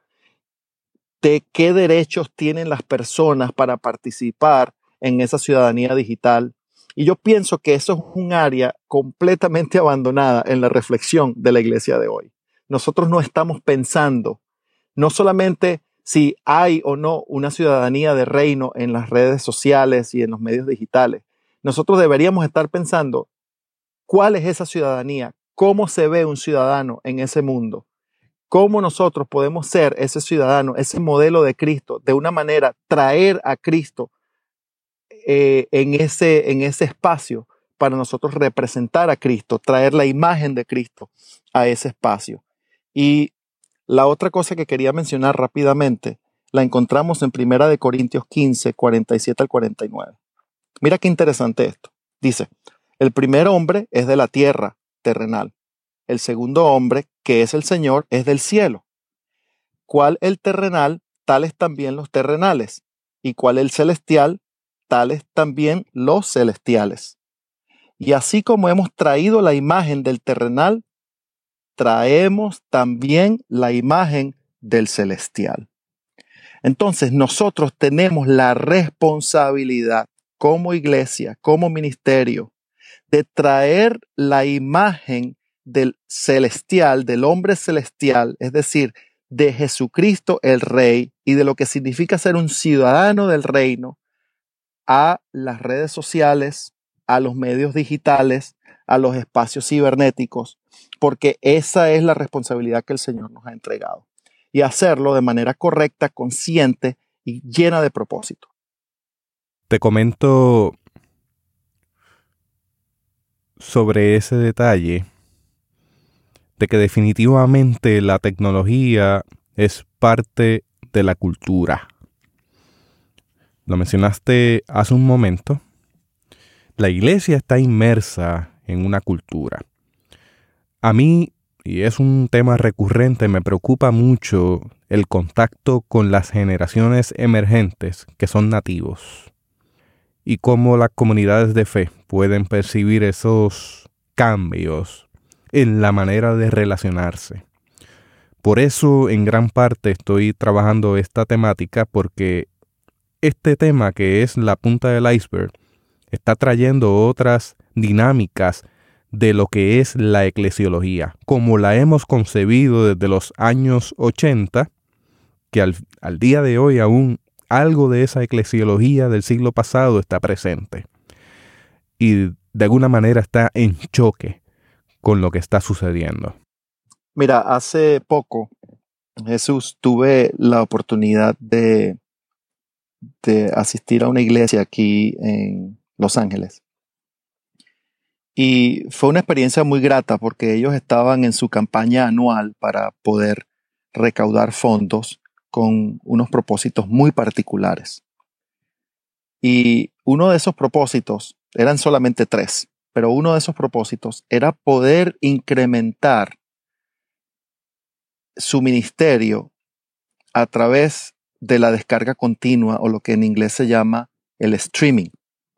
de qué derechos tienen las personas para participar en esa ciudadanía digital. Y yo pienso que eso es un área completamente abandonada en la reflexión de la iglesia de hoy. Nosotros no estamos pensando no solamente si hay o no una ciudadanía de reino en las redes sociales y en los medios digitales. Nosotros deberíamos estar pensando cuál es esa ciudadanía, cómo se ve un ciudadano en ese mundo, cómo nosotros podemos ser ese ciudadano, ese modelo de Cristo, de una manera traer a Cristo Eh, en, ese, en ese espacio para nosotros representar a Cristo, traer la imagen de Cristo a ese espacio. Y la otra cosa que quería mencionar rápidamente la encontramos en Primera de Corintios quince, cuarenta y siete al cuarenta y nueve. Mira qué interesante esto. Dice, el primer hombre es de la tierra terrenal, el segundo hombre, que es el Señor, es del cielo. Cual el terrenal, tales también los terrenales. Y cual el celestial, tales también los celestiales. Y así como hemos traído la imagen del terrenal, traemos también la imagen del celestial. Entonces nosotros tenemos la responsabilidad como iglesia, como ministerio, de traer la imagen del celestial, del hombre celestial, es decir, de Jesucristo el Rey y de lo que significa ser un ciudadano del reino, a las redes sociales, a los medios digitales, a los espacios cibernéticos, porque esa es la responsabilidad que el Señor nos ha entregado. Y hacerlo de manera correcta, consciente y llena de propósito. Te comento sobre ese detalle de que definitivamente la tecnología es parte de la cultura. Lo mencionaste hace un momento. La iglesia está inmersa en una cultura. A mí, y es un tema recurrente, me preocupa mucho el contacto con las generaciones emergentes que son nativos y cómo las comunidades de fe pueden percibir esos cambios en la manera de relacionarse. Por eso, en gran parte, estoy trabajando esta temática porque este tema, que es la punta del iceberg, está trayendo otras dinámicas de lo que es la eclesiología, como la hemos concebido desde los años ochenta, que al, al día de hoy aún algo de esa eclesiología del siglo pasado está presente y de alguna manera está en choque con lo que está sucediendo. Mira, hace poco, Jesús, tuve la oportunidad de, de asistir a una iglesia aquí en Los Ángeles. Y fue una experiencia muy grata porque ellos estaban en su campaña anual para poder recaudar fondos con unos propósitos muy particulares. Y uno de esos propósitos, eran solamente tres, pero uno de esos propósitos era poder incrementar su ministerio a través de la descarga continua o lo que en inglés se llama el streaming.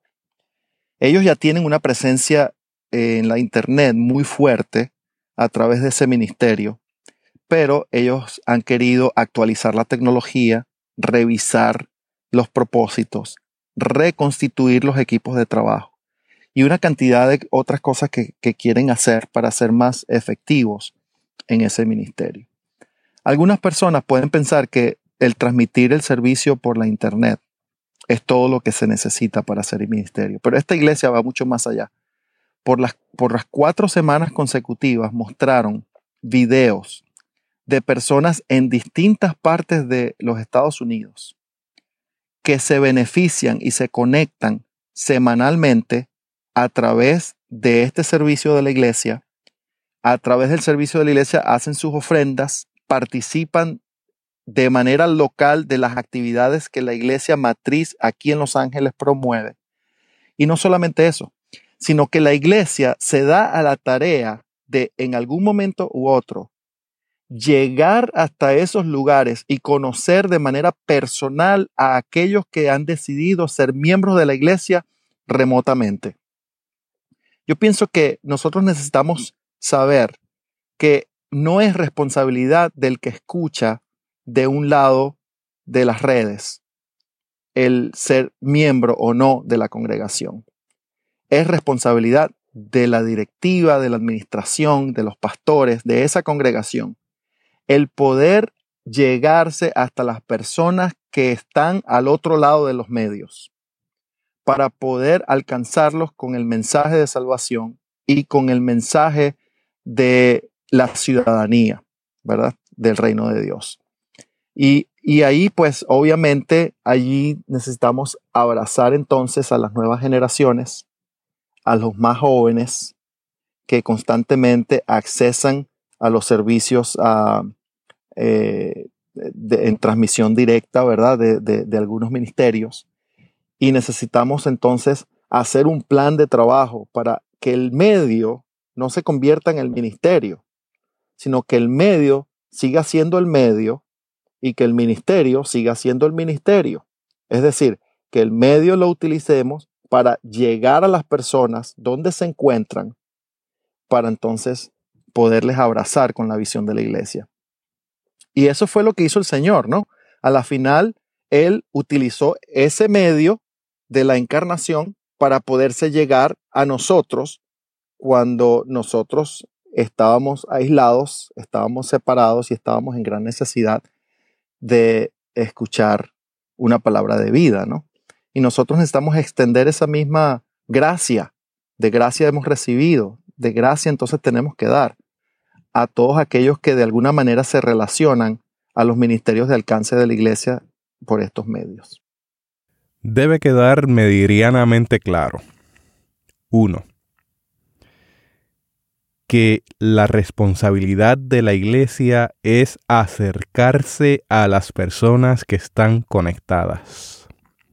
Ellos ya tienen una presencia en la internet muy fuerte a través de ese ministerio, pero ellos han querido actualizar la tecnología, revisar los propósitos, reconstituir los equipos de trabajo y una cantidad de otras cosas que, que quieren hacer para ser más efectivos en ese ministerio. Algunas personas pueden pensar que el transmitir el servicio por la internet es todo lo que se necesita para hacer el ministerio, pero esta iglesia va mucho más allá. Por las, por las cuatro semanas consecutivas mostraron videos de personas en distintas partes de los Estados Unidos que se benefician y se conectan semanalmente a través de este servicio de la iglesia. A través del servicio de la iglesia hacen sus ofrendas, participan de manera local de las actividades que la iglesia matriz aquí en Los Ángeles promueve. Y no solamente eso, sino que la iglesia se da a la tarea de, en algún momento u otro, llegar hasta esos lugares y conocer de manera personal a aquellos que han decidido ser miembros de la iglesia remotamente. Yo pienso que nosotros necesitamos saber que no es responsabilidad del que escucha de un lado de las redes el ser miembro o no de la congregación. Es responsabilidad de la directiva, de la administración, de los pastores, de esa congregación, el poder llegarse hasta las personas que están al otro lado de los medios para poder alcanzarlos con el mensaje de salvación y con el mensaje de la ciudadanía, ¿verdad? Del reino de Dios. Y, y ahí, pues, obviamente, allí necesitamos abrazar entonces a las nuevas generaciones, a los más jóvenes que constantemente accesan a los servicios uh, eh, de, en transmisión directa, ¿verdad? De, de, de algunos ministerios. Y necesitamos entonces hacer un plan de trabajo para que el medio no se convierta en el ministerio, sino que el medio siga siendo el medio y que el ministerio siga siendo el ministerio. Es decir, que el medio lo utilicemos para llegar a las personas donde se encuentran, para entonces poderles abrazar con la visión de la iglesia. Y eso fue lo que hizo el Señor, ¿no? A la final, Él utilizó ese medio de la encarnación para poderse llegar a nosotros cuando nosotros estábamos aislados, estábamos separados y estábamos en gran necesidad de escuchar una palabra de vida, ¿no? Y nosotros necesitamos extender esa misma gracia. De gracia hemos recibido, de gracia entonces tenemos que dar a todos aquellos que de alguna manera se relacionan a los ministerios de alcance de la iglesia por estos medios. Debe quedar meridianamente claro. Uno, que la responsabilidad de la iglesia es acercarse a las personas que están conectadas.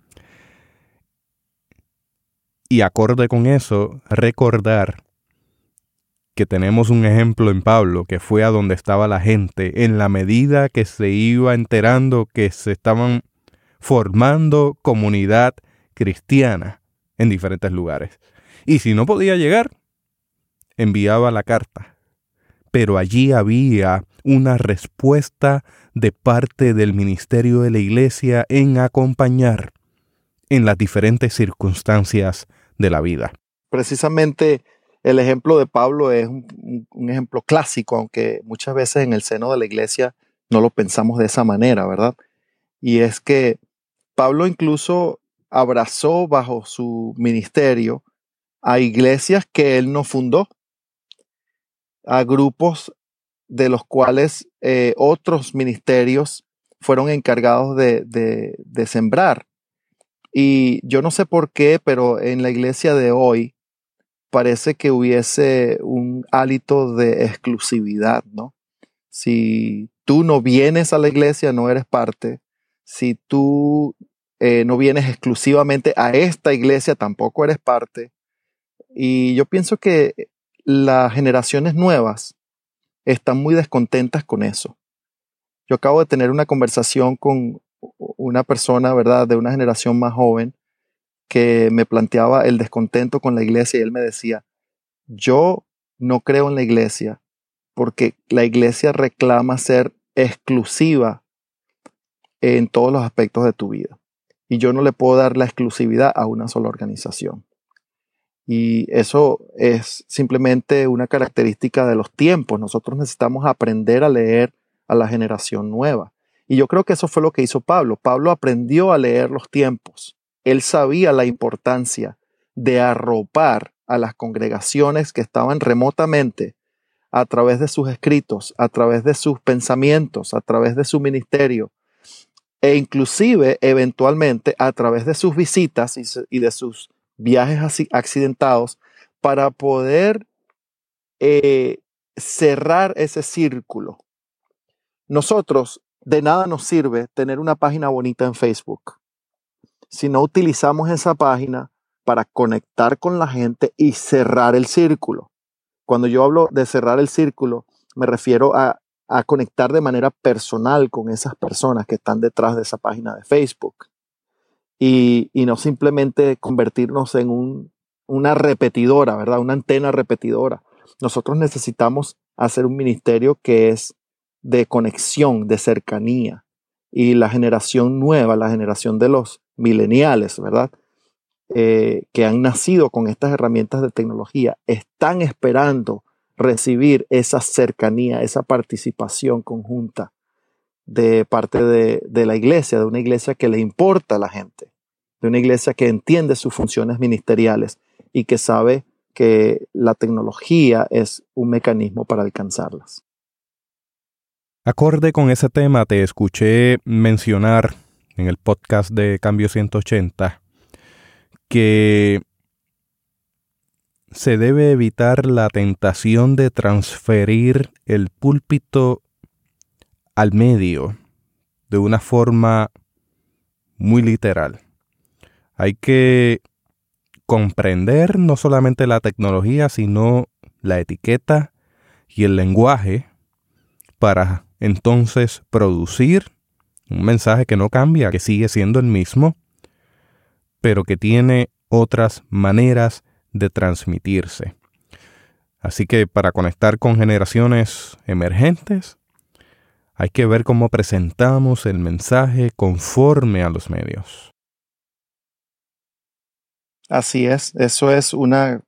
Y acorde con eso, recordar que tenemos un ejemplo en Pablo, que fue a donde estaba la gente, en la medida que se iba enterando que se estaban formando comunidad cristiana en diferentes lugares. Y si no podía llegar, enviaba la carta. Pero allí había una respuesta de parte del ministerio de la iglesia en acompañar en las diferentes circunstancias de la vida. Precisamente el ejemplo de Pablo es un, un ejemplo clásico, aunque muchas veces en el seno de la iglesia no lo pensamos de esa manera, ¿verdad? Y es que Pablo incluso abrazó bajo su ministerio a iglesias que él no fundó, a grupos de los cuales eh, otros ministerios fueron encargados de, de, de sembrar. Y yo no sé por qué, pero en la iglesia de hoy parece que hubiese un hálito de exclusividad, ¿no? Si tú no vienes a la iglesia, no eres parte. Si tú eh, no vienes exclusivamente a esta iglesia, tampoco eres parte. Y yo pienso que las generaciones nuevas están muy descontentas con eso. Yo acabo de tener una conversación con una persona, ¿verdad?, de una generación más joven, que me planteaba el descontento con la iglesia y él me decía, yo no creo en la iglesia porque la iglesia reclama ser exclusiva en todos los aspectos de tu vida y yo no le puedo dar la exclusividad a una sola organización. Y eso es simplemente una característica de los tiempos. Nosotros necesitamos aprender a leer a la generación nueva. Y yo creo que eso fue lo que hizo Pablo. Pablo aprendió a leer los tiempos. Él sabía la importancia de arropar a las congregaciones que estaban remotamente a través de sus escritos, a través de sus pensamientos, a través de su ministerio e inclusive eventualmente a través de sus visitas y de sus viajes accidentados para poder eh, cerrar ese círculo. Nosotros de nada nos sirve tener una página bonita en Facebook si no utilizamos esa página para conectar con la gente y cerrar el círculo. Cuando yo hablo de cerrar el círculo, me refiero a, a conectar de manera personal con esas personas que están detrás de esa página de Facebook y, y no simplemente convertirnos en un, una repetidora, ¿verdad? Una antena repetidora. Nosotros necesitamos hacer un ministerio que es de conexión, de cercanía. Y la generación nueva, la generación de los mileniales, ¿verdad? Eh, que han nacido con estas herramientas de tecnología, están esperando recibir esa cercanía, esa participación conjunta de parte de, de la iglesia, de una iglesia que le importa a la gente, de una iglesia que entiende sus funciones ministeriales y que sabe que la tecnología es un mecanismo para alcanzarlas. Acorde con ese tema, te escuché mencionar en el podcast de Cambio ciento ochenta que se debe evitar la tentación de transferir el púlpito al medio de una forma muy literal. Hay que comprender no solamente la tecnología, sino la etiqueta y el lenguaje para entonces producir un mensaje que no cambia, que sigue siendo el mismo, pero que tiene otras maneras de transmitirse. Así que para conectar con generaciones emergentes, hay que ver cómo presentamos el mensaje conforme a los medios. Así es, eso es una,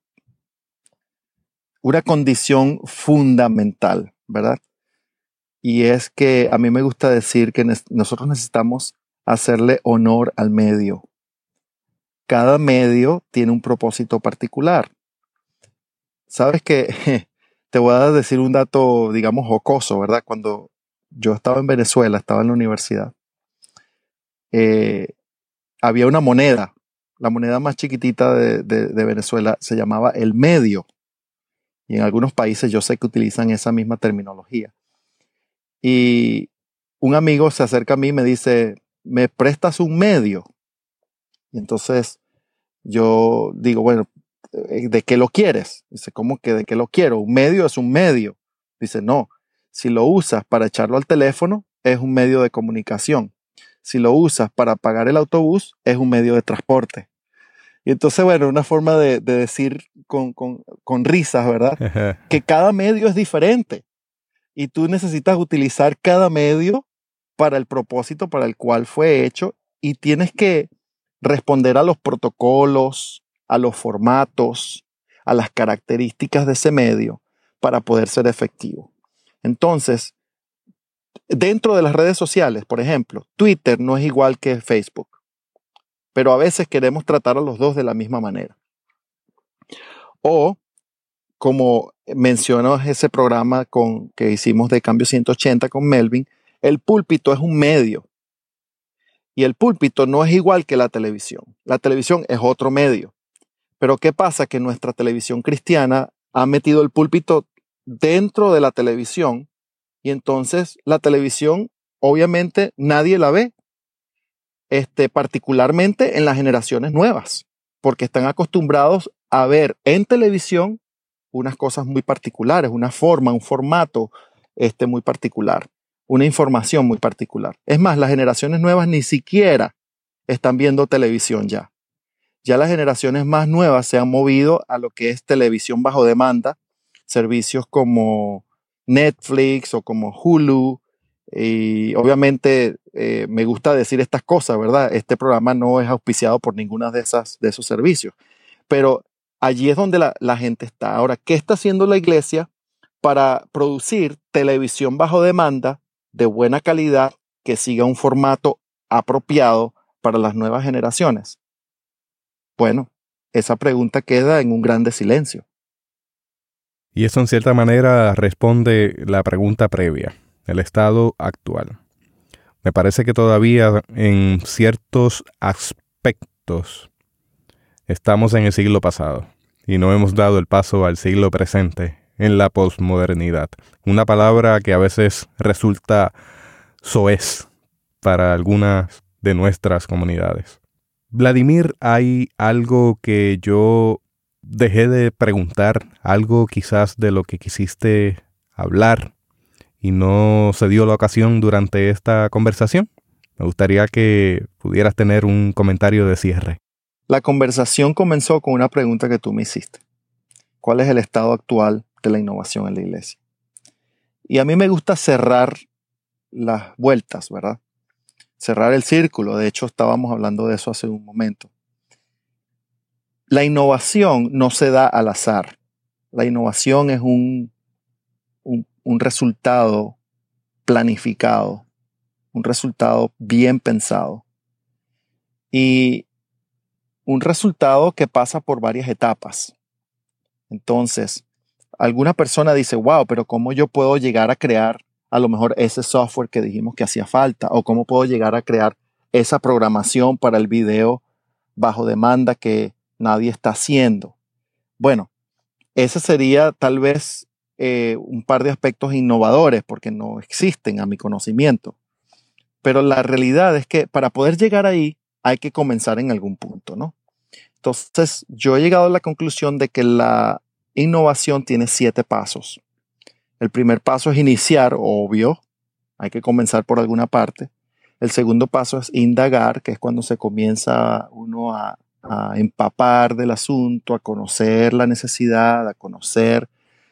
una condición fundamental, ¿verdad? Y es que a mí me gusta decir que ne- nosotros necesitamos hacerle honor al medio. Cada medio tiene un propósito particular. Sabes que te voy a decir un dato, digamos, jocoso, ¿verdad? Cuando yo estaba en Venezuela, estaba en la universidad, eh, había una moneda, la moneda más chiquitita de, de- de Venezuela se llamaba el medio. Y en algunos países yo sé que utilizan esa misma terminología. Y un amigo se acerca a mí y me dice, ¿me prestas un medio? Y entonces yo digo, bueno, eh, ¿de qué lo quieres? Dice, ¿cómo que de qué lo quiero? Un medio es un medio. Dice, no, si lo usas para echarlo al teléfono, es un medio de comunicación. Si lo usas para pagar el autobús, es un medio de transporte. Y entonces, bueno, una forma de, de decir con, con, con risas, ¿verdad? Que cada medio es diferente y tú necesitas utilizar cada medio para el propósito para el cual fue hecho y tienes que responder a los protocolos, a los formatos, a las características de ese medio para poder ser efectivo. Entonces, dentro de las redes sociales, por ejemplo, Twitter no es igual que Facebook, pero a veces queremos tratar a los dos de la misma manera. O, como mencionó ese programa con, que hicimos de Cambio ciento ochenta con Melvin, el púlpito es un medio. Y el púlpito no es igual que la televisión. La televisión es otro medio. Pero ¿qué pasa? Que nuestra televisión cristiana ha metido el púlpito dentro de la televisión y entonces la televisión obviamente nadie la ve, este, particularmente en las generaciones nuevas, porque están acostumbrados a ver en televisión unas cosas muy particulares, una forma, un formato este, muy particular, una información muy particular. Es más, las generaciones nuevas ni siquiera están viendo televisión ya. Ya las generaciones más nuevas se han movido a lo que es televisión bajo demanda, servicios como Netflix o como Hulu. Y obviamente eh, me gusta decir estas cosas, ¿verdad? Este programa no es auspiciado por ninguna de, esas, de esos servicios. Pero allí es donde la, la gente está. Ahora, ¿qué está haciendo la iglesia para producir televisión bajo demanda de buena calidad que siga un formato apropiado para las nuevas generaciones? Bueno, esa pregunta queda en un grande silencio. Y eso en cierta manera responde la pregunta previa, el estado actual. Me parece que todavía en ciertos aspectos estamos en el siglo pasado y no hemos dado el paso al siglo presente en la posmodernidad. Una palabra que a veces resulta soez para algunas de nuestras comunidades. Vladimir, hay algo que yo dejé de preguntar, algo quizás de lo que quisiste hablar y no se dio la ocasión durante esta conversación. Me gustaría que pudieras tener un comentario de cierre. La conversación comenzó con una pregunta que tú me hiciste. ¿Cuál es el estado actual de la innovación en la iglesia? Y a mí me gusta cerrar las vueltas, ¿verdad? Cerrar el círculo. De hecho, estábamos hablando de eso hace un momento. La innovación no se da al azar. La innovación es un, un, un resultado planificado, un resultado bien pensado y un resultado que pasa por varias etapas. Entonces, alguna persona dice, wow, pero ¿cómo yo puedo llegar a crear a lo mejor ese software que dijimos que hacía falta? ¿O cómo puedo llegar a crear esa programación para el video bajo demanda que nadie está haciendo? Bueno, ese sería tal vez eh, un par de aspectos innovadores porque no existen a mi conocimiento. Pero la realidad es que para poder llegar ahí hay que comenzar en algún punto, ¿no? Entonces, yo he llegado a la conclusión de que la innovación tiene siete pasos. El primer paso es iniciar, obvio. Hay que comenzar por alguna parte. El segundo paso es indagar, que es cuando se comienza uno a, a empapar del asunto, a conocer la necesidad, a conocer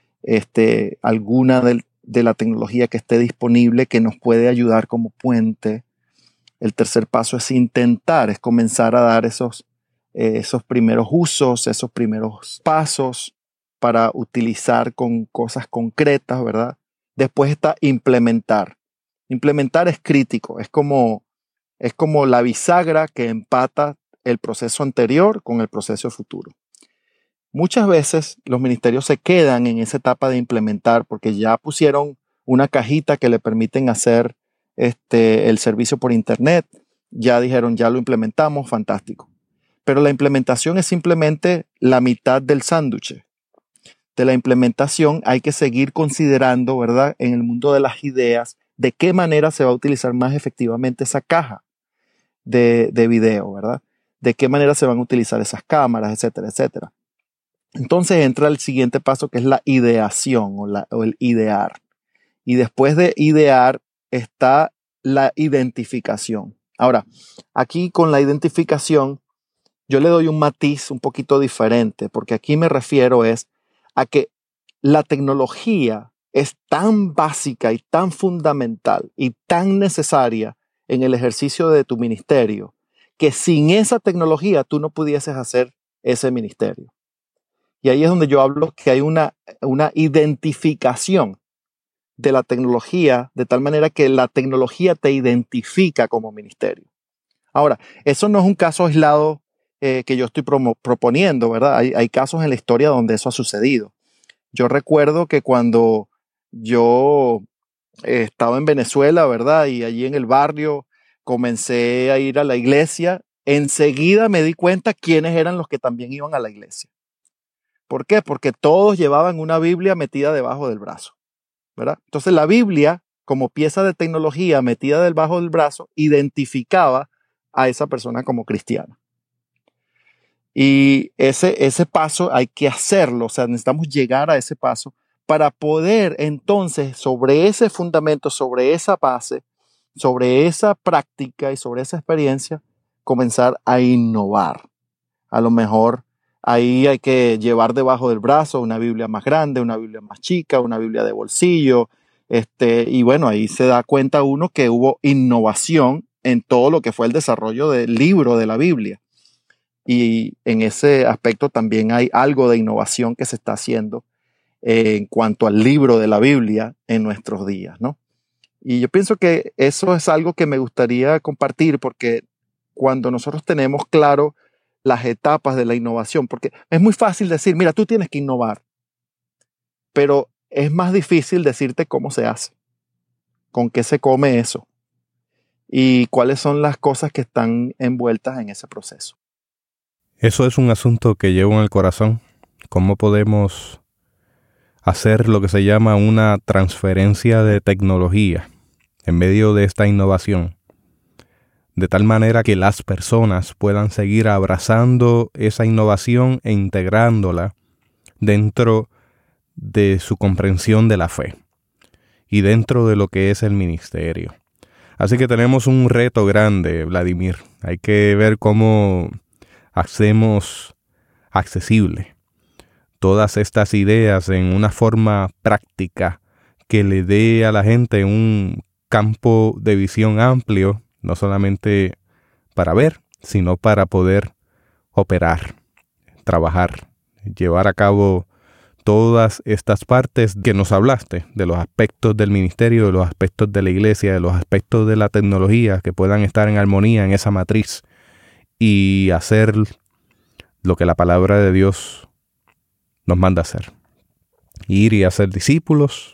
este, alguna de, de la tecnología que esté disponible que nos puede ayudar como puente. El tercer paso es intentar, es comenzar a dar esos, eh, esos primeros usos, esos primeros pasos para utilizar con cosas concretas, ¿verdad? Después está implementar. Implementar es crítico, es como, es como la bisagra que empata el proceso anterior con el proceso futuro. Muchas veces los ministerios se quedan en esa etapa de implementar porque ya pusieron una cajita que le permiten hacer este, el servicio por internet, ya dijeron, ya lo implementamos, fantástico. Pero la implementación es simplemente la mitad del sándwich. De la implementación hay que seguir considerando, ¿verdad? En el mundo de las ideas, de qué manera se va a utilizar más efectivamente esa caja de, de video, ¿verdad? De qué manera se van a utilizar esas cámaras, etcétera, etcétera. Entonces entra el siguiente paso que es la ideación o, la, o el idear. Y después de idear está la identificación. Ahora, aquí con la identificación yo le doy un matiz un poquito diferente porque aquí me refiero es a que la tecnología es tan básica y tan fundamental y tan necesaria en el ejercicio de tu ministerio que sin esa tecnología tú no pudieses hacer ese ministerio. Y ahí es donde yo hablo que hay una, una identificación de la tecnología de tal manera que la tecnología te identifica como ministerio. Ahora, eso no es un caso aislado eh, que yo estoy promo- proponiendo, ¿verdad? Hay, hay casos en la historia donde eso ha sucedido. Yo recuerdo que cuando yo eh, estaba en Venezuela, ¿verdad? Y allí en el barrio comencé a ir a la iglesia, enseguida me di cuenta quiénes eran los que también iban a la iglesia. ¿Por qué? Porque todos llevaban una Biblia metida debajo del brazo, ¿verdad? Entonces la Biblia, como pieza de tecnología metida debajo del brazo, identificaba a esa persona como cristiana. Y ese, ese paso hay que hacerlo, o sea, necesitamos llegar a ese paso para poder entonces sobre ese fundamento, sobre esa base, sobre esa práctica y sobre esa experiencia, comenzar a innovar. A lo mejor ahí hay que llevar debajo del brazo una Biblia más grande, una Biblia más chica, una Biblia de bolsillo, este, y bueno, ahí se da cuenta uno que hubo innovación en todo lo que fue el desarrollo del libro de la Biblia. Y en ese aspecto también hay algo de innovación que se está haciendo eh, en cuanto al libro de la Biblia en nuestros días, ¿no? Y yo pienso que eso es algo que me gustaría compartir porque cuando nosotros tenemos claro las etapas de la innovación, porque es muy fácil decir, mira, tú tienes que innovar, pero es más difícil decirte cómo se hace, con qué se come eso y cuáles son las cosas que están envueltas en ese proceso. Eso es un asunto que llevo en el corazón. ¿Cómo podemos hacer lo que se llama una transferencia de tecnología en medio de esta innovación? De tal manera que las personas puedan seguir abrazando esa innovación e integrándola dentro de su comprensión de la fe y dentro de lo que es el ministerio. Así que tenemos un reto grande, Vladimir. Hay que ver cómo hacemos accesible todas estas ideas en una forma práctica que le dé a la gente un campo de visión amplio, no solamente para ver, sino para poder operar, trabajar, llevar a cabo todas estas partes que nos hablaste, de los aspectos del ministerio, de los aspectos de la iglesia, de los aspectos de la tecnología que puedan estar en armonía en esa matriz y hacer lo que la palabra de Dios nos manda hacer. Ir y hacer discípulos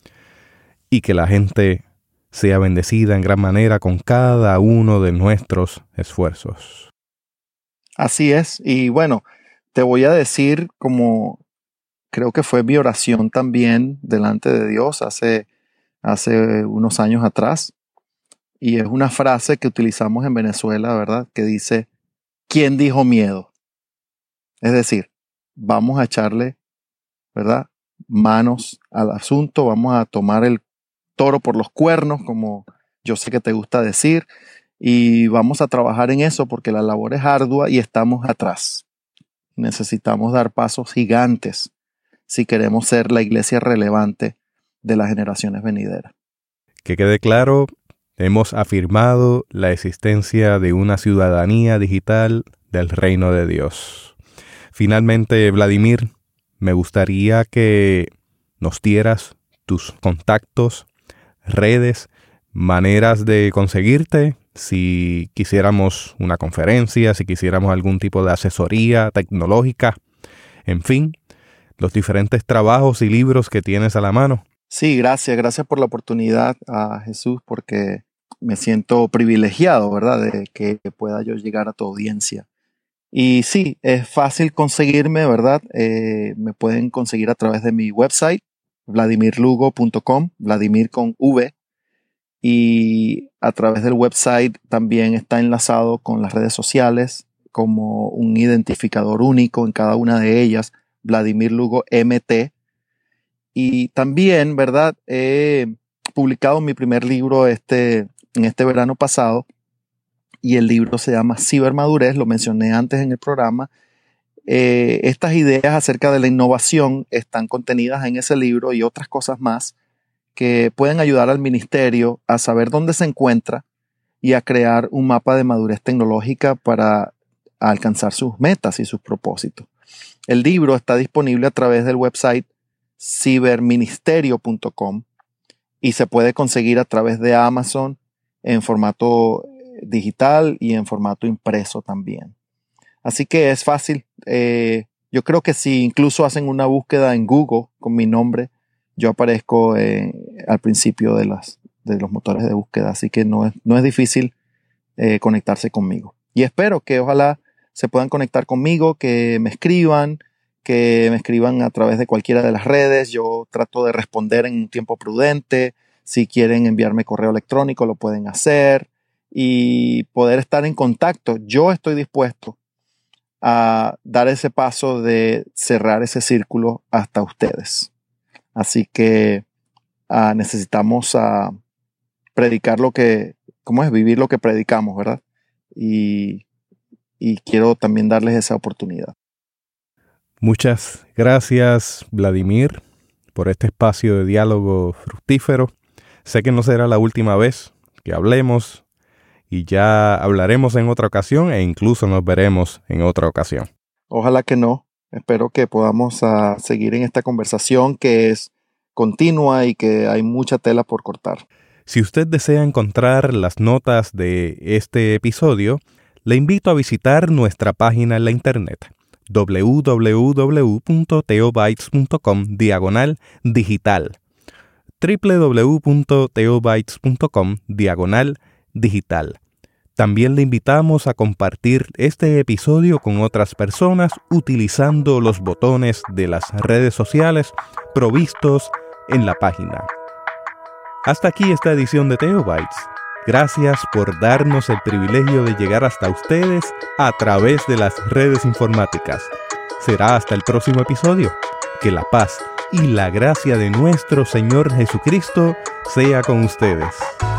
y que la gente sea bendecida en gran manera con cada uno de nuestros esfuerzos. Así es. Y bueno, te voy a decir como creo que fue mi oración también delante de Dios hace, hace unos años atrás. Y es una frase que utilizamos en Venezuela, ¿verdad? Que dice, ¿quién dijo miedo? Es decir, vamos a echarle ¿verdad? Manos al asunto, vamos a tomar el toro por los cuernos, como yo sé que te gusta decir, y vamos a trabajar en eso porque la labor es ardua y estamos atrás. Necesitamos dar pasos gigantes si queremos ser la iglesia relevante de las generaciones venideras. Que quede claro, hemos afirmado la existencia de una ciudadanía digital del reino de Dios. Finalmente, Vladimir, me gustaría que nos dieras tus contactos, redes, maneras de conseguirte, si quisiéramos una conferencia, si quisiéramos algún tipo de asesoría tecnológica, en fin, los diferentes trabajos y libros que tienes a la mano. Sí, gracias, gracias por la oportunidad, a Jesús, porque me siento privilegiado, ¿verdad?, de que pueda yo llegar a tu audiencia. Y sí, es fácil conseguirme, ¿verdad? Eh, me pueden conseguir a través de mi website, vladimir lugo punto com, Vladimir con V, y a través del website también está enlazado con las redes sociales como un identificador único en cada una de ellas, Vladimir Lugo M T. Y también, ¿verdad?, he publicado mi primer libro este, en este verano pasado, y el libro se llama Cibermadurez, lo mencioné antes en el programa. Eh, estas ideas acerca de la innovación están contenidas en ese libro y otras cosas más que pueden ayudar al ministerio a saber dónde se encuentra y a crear un mapa de madurez tecnológica para alcanzar sus metas y sus propósitos. El libro está disponible a través del website ciberministerio punto com y se puede conseguir a través de Amazon en formato digital y en formato impreso también. Así que es fácil. Eh, yo creo que si incluso hacen una búsqueda en Google con mi nombre, yo aparezco eh, al principio de, las, de los motores de búsqueda. Así que no es, no es difícil eh, conectarse conmigo. Y espero que ojalá se puedan conectar conmigo, que me escriban, que me escriban a través de cualquiera de las redes. Yo trato de responder en un tiempo prudente. Si quieren enviarme correo electrónico, lo pueden hacer. Y poder estar en contacto. Yo estoy dispuesto a dar ese paso de cerrar ese círculo hasta ustedes. Así que uh, necesitamos uh, predicar lo que, ¿cómo es? Vivir lo que predicamos, ¿verdad? Y, y quiero también darles esa oportunidad. Muchas gracias, Vladimir, por este espacio de diálogo fructífero. Sé que no será la última vez que hablemos y ya hablaremos en otra ocasión e incluso nos veremos en otra ocasión. Ojalá que no. Espero que podamos uh, seguir en esta conversación que es continua y que hay mucha tela por cortar. Si usted desea encontrar las notas de este episodio, le invito a visitar nuestra página en la internet doble u doble u doble u punto teobytes punto com diagonal digital doble u doble u doble u punto teobytes punto com diagonal digital. También le invitamos a compartir este episodio con otras personas utilizando los botones de las redes sociales provistos en la página. Hasta aquí esta edición de Teobytes. Gracias por darnos el privilegio de llegar hasta ustedes a través de las redes informáticas. Será hasta el próximo episodio. Que la paz y la gracia de nuestro Señor Jesucristo sea con ustedes.